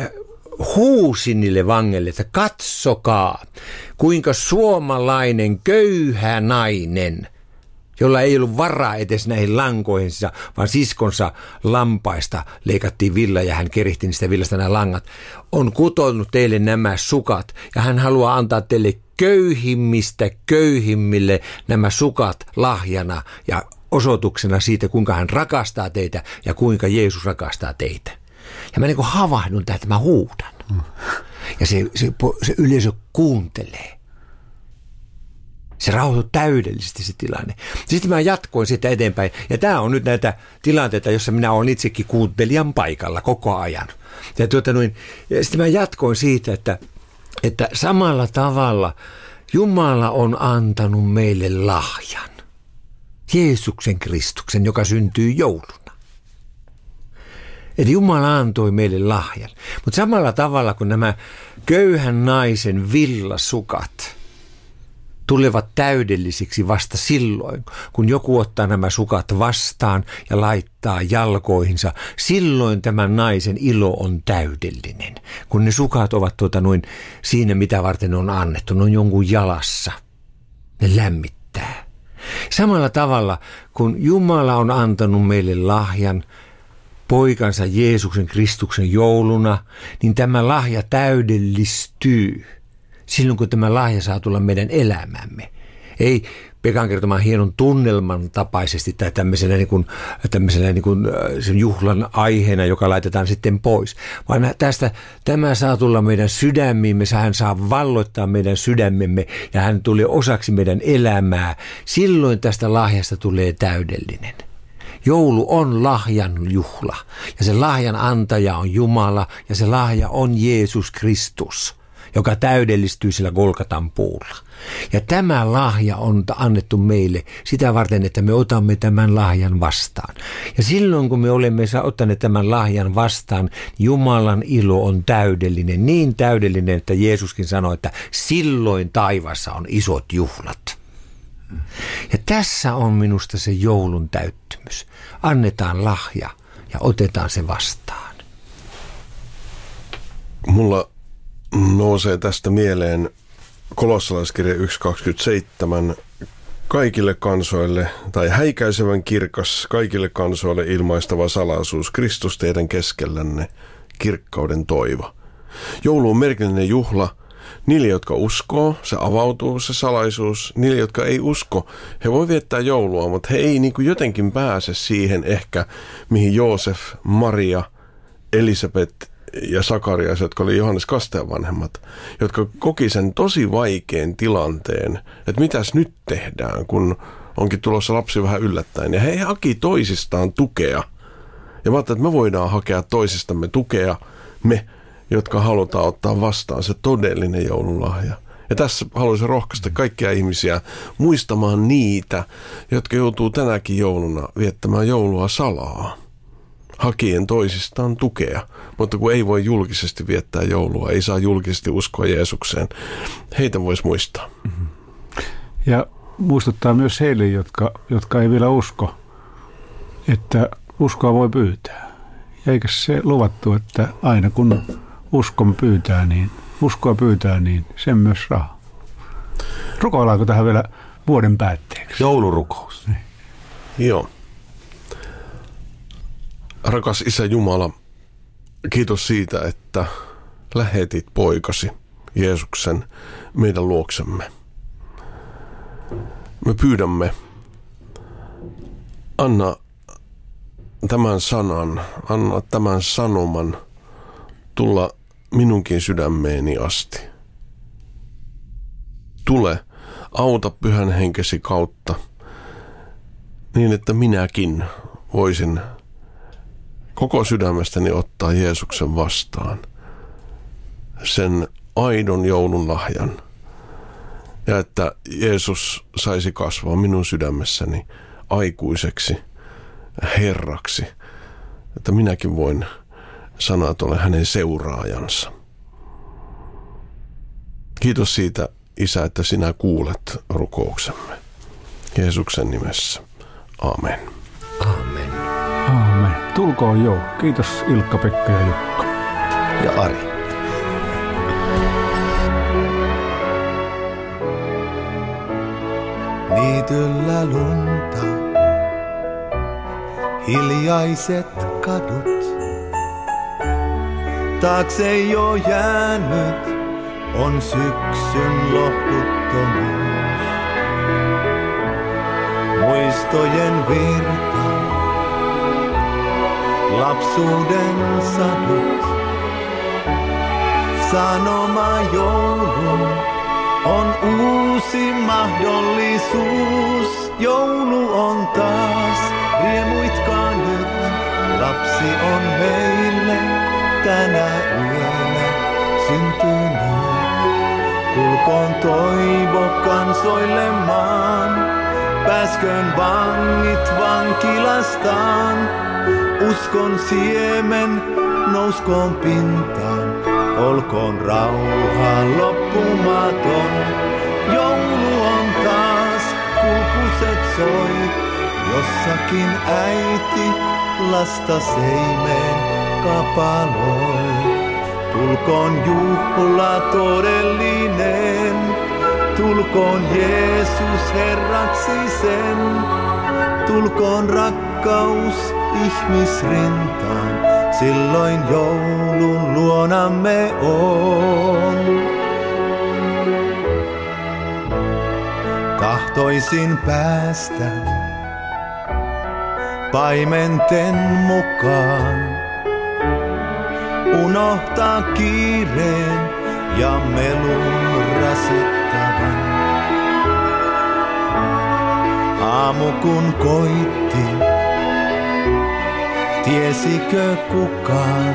huusin niille vangeille, että katsokaa, kuinka suomalainen köyhä nainen, jolla ei ollut varaa edes näihin lankoihinsa, vaan siskonsa lampaista leikattiin villa ja hän kerihti niistä villasta nämä langat, on kutonut teille nämä sukat ja hän haluaa antaa teille köyhimmistä köyhimmille nämä sukat lahjana ja osoituksena siitä, kuinka hän rakastaa teitä ja kuinka Jeesus rakastaa teitä. Ja mä niin kuin havahdun tähän, että mä huudan. Ja se, se, se yleisö kuuntelee. Se rauhoitui täydellisesti se tilanne. Sitten mä jatkoin sitä eteenpäin. Ja tämä on nyt näitä tilanteita, joissa minä olen itsekin kuuntelijan paikalla koko ajan. Ja tuota noin, ja sitten mä jatkoin siitä, että, että samalla tavalla Jumala on antanut meille lahjan. Jeesuksen Kristuksen, joka syntyy jouluna. Eli Jumala antoi meille lahjan. Mutta samalla tavalla kuin nämä köyhän naisen villasukat tulevat täydellisiksi vasta silloin, kun joku ottaa nämä sukat vastaan ja laittaa jalkoihinsa. Silloin tämän naisen ilo on täydellinen, kun ne sukat ovat tuota noin siinä, mitä varten on annettu. Ne on jonkun jalassa. Ne lämmittää. Samalla tavalla, kun Jumala on antanut meille lahjan poikansa Jeesuksen Kristuksen jouluna, niin tämä lahja täydellistyy silloin, kun tämä lahja saa tulla meidän elämämme. Ei Pekan kertomaan hienon tunnelman tapaisesti tai tämmöisenä, niin kuin, tämmöisenä niin kuin sen juhlan aiheena, joka laitetaan sitten pois. Vaan tästä tämä saa tulla meidän sydämiimme, hän saa valloittaa meidän sydämemme ja hän tulee osaksi meidän elämää. Silloin tästä lahjasta tulee täydellinen. Joulu on lahjan juhla ja se lahjan antaja on Jumala ja se lahja on Jeesus Kristus, joka täydellistyy sillä Golgatan puulla. Ja tämä lahja on annettu meille sitä varten, että me otamme tämän lahjan vastaan. Ja silloin, kun me olemme ottaneet tämän lahjan vastaan, Jumalan ilo on täydellinen, niin täydellinen, että Jeesuskin sanoi, että silloin taivassa on isot juhlat. Ja tässä on minusta se joulun täyttymys. Annetaan lahja ja otetaan se vastaan. Mulla nousee tästä mieleen Kolossalaiskirja yksi kaksikymmentäseitsemän. Kaikille kansoille, tai häikäisevän kirkas, kaikille kansoille ilmaistava salaisuus, Kristus teidän keskellänne, kirkkauden toivo. Joulu on merkillinen juhla, Niille, jotka uskoo, se avautuu, se salaisuus. Niille, jotka ei usko, he voi viettää joulua, mutta he ei niin kuin jotenkin pääse siihen ehkä, mihin Joosef, Maria, Elisabet ja Sakarias, jotka oli Johannes Kastajan vanhemmat, jotka koki sen tosi vaikean tilanteen, että mitäs nyt tehdään, kun onkin tulossa lapsi vähän yllättäen. Ja he haki toisistaan tukea. Ja mä ajattelin, että me voidaan hakea toisistamme tukea, me, jotka halutaan ottaa vastaan se todellinen joululahja. Ja tässä haluaisin rohkaista kaikkia ihmisiä muistamaan niitä, jotka joutuu tänäkin jouluna viettämään joulua salaa, hakien toisistaan tukea. Mutta kun ei voi julkisesti viettää joulua, ei saa julkisesti uskoa Jeesukseen, heitä voisi muistaa. Ja muistuttaa myös heille, jotka, jotka ei vielä usko, että uskoa voi pyytää. Ja eikä se luvattu, että aina kun uskon pyytää, niin uskoa pyytää, niin sen myös saa. Rukoillaanko tähän vielä vuoden päätteeksi? Joulurukous. Niin. Joo. Rakas Isä Jumala, kiitos siitä, että lähetit poikasi Jeesuksen meidän luoksemme. Me pyydämme, anna tämän sanan, anna tämän sanoman tulla minunkin sydämeeni asti. Tule, auta Pyhän Henkesi kautta, niin että minäkin voisin koko sydämestäni ottaa Jeesuksen vastaan, sen aidon joulun lahjan, ja että Jeesus saisi kasvaa minun sydämessäni aikuiseksi Herraksi, että minäkin voin sanoa, että olen hänen seuraajansa. Kiitos siitä, Isä, että sinä kuulet rukouksemme. Jeesuksen nimessä. Aamen. Aamen. Aamen. Tulkoon joulu. Kiitos Ilkka, Pekka ja Jukka. Ja Ari. Niityllä lunta, hiljaiset kadut. Taakse jo jäänyt on syksyn lohduttomuus. Muistojen virta, lapsuuden sadut. Sanoma joulun on uusi mahdollisuus. Joulu on taas, riemuitkaa nyt. Lapsi on meille tänä yönä syntynyt. Tulkoon toivo kansoille maan. Pääsköön vangit vankilastaan. Uskon siemen nouskoon pintaan. Olkoon rauha loppumaton. Joulu on taas, kulkuset soi. Jossakin äiti lasta seimeen kapaloi. Tulkoon juhla todellinen. Tulkoon Jeesus Herraksi sen. Tulkoon rakkaus ihmisrintaan. Silloin joulun luonamme on. Tahtoisin päästä paimenten mukaan. Unohtaa kiireen ja melun rasittavan. Aamu kun koitti, tiesikö kukaan?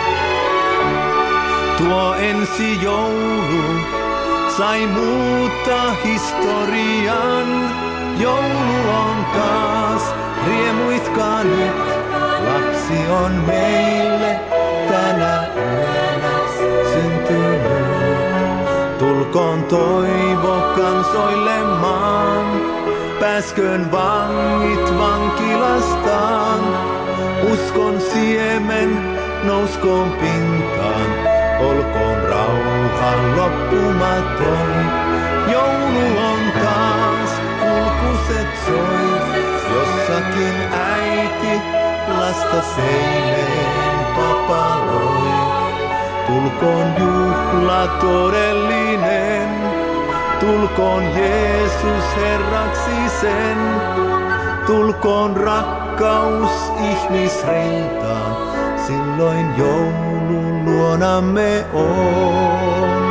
Tuo ensi joulu sai muuttaa historian. Joulu on taas, riemuitkaa nyt. Lapsi on meille tänä yönä syntynyt. Tulkoon toivo kansoille maan. Pääsköön vangit vankilastaan. Uskon siemen nouskoon pintaan. Olkoon rauha loppumaton. Joulu on taas, kulkuset soi. Jossakin äiti lasta seineen kapaloi. tulkoon juhla todellinen, tulkoon Jeesus Herraksi sen, tulkoon rakkaus ihmisrintaan, silloin joulun luonamme on.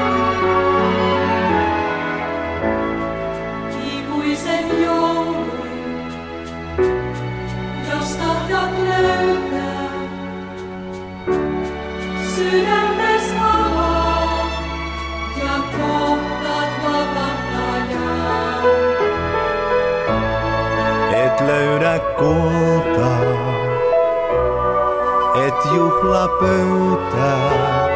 Ikuisen joulun, jos tahdat löytää, sydämes avaa ja kohtaat vapahtajaa. Et löydä kultaa, et juhlapöytää.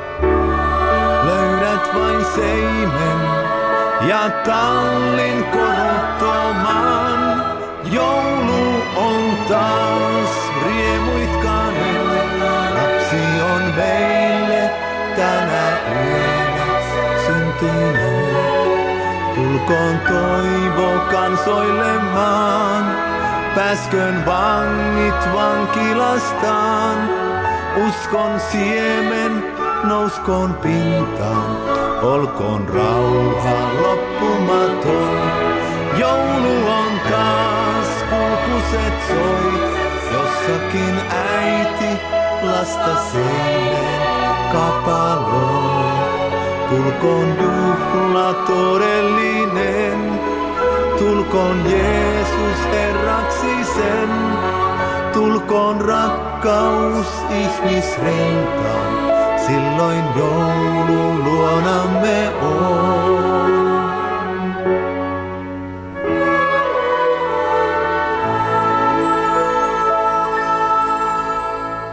Löydät vain seimen ja tallin koruttoman. Joulu on taas, riemuitkaa nyt. Lapsi on meille tänä yönä syntynyt. Tulkoon toivo kansoille maan, pääskön vangit vankilastaan. Uskon siemen nouskoon pintaan, olkoon rauha loppumaton. Joulu on taas, kulkuset soi, jossakin äiti lasta silleen kapaloi. Tulkoon juhla todellinen, tulkoon Jeesus Herraksi sen, tulkoon rakkaus ihmisrintaan, silloin joulun luonamme on.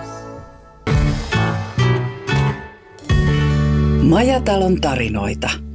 Majatalon tarinoita.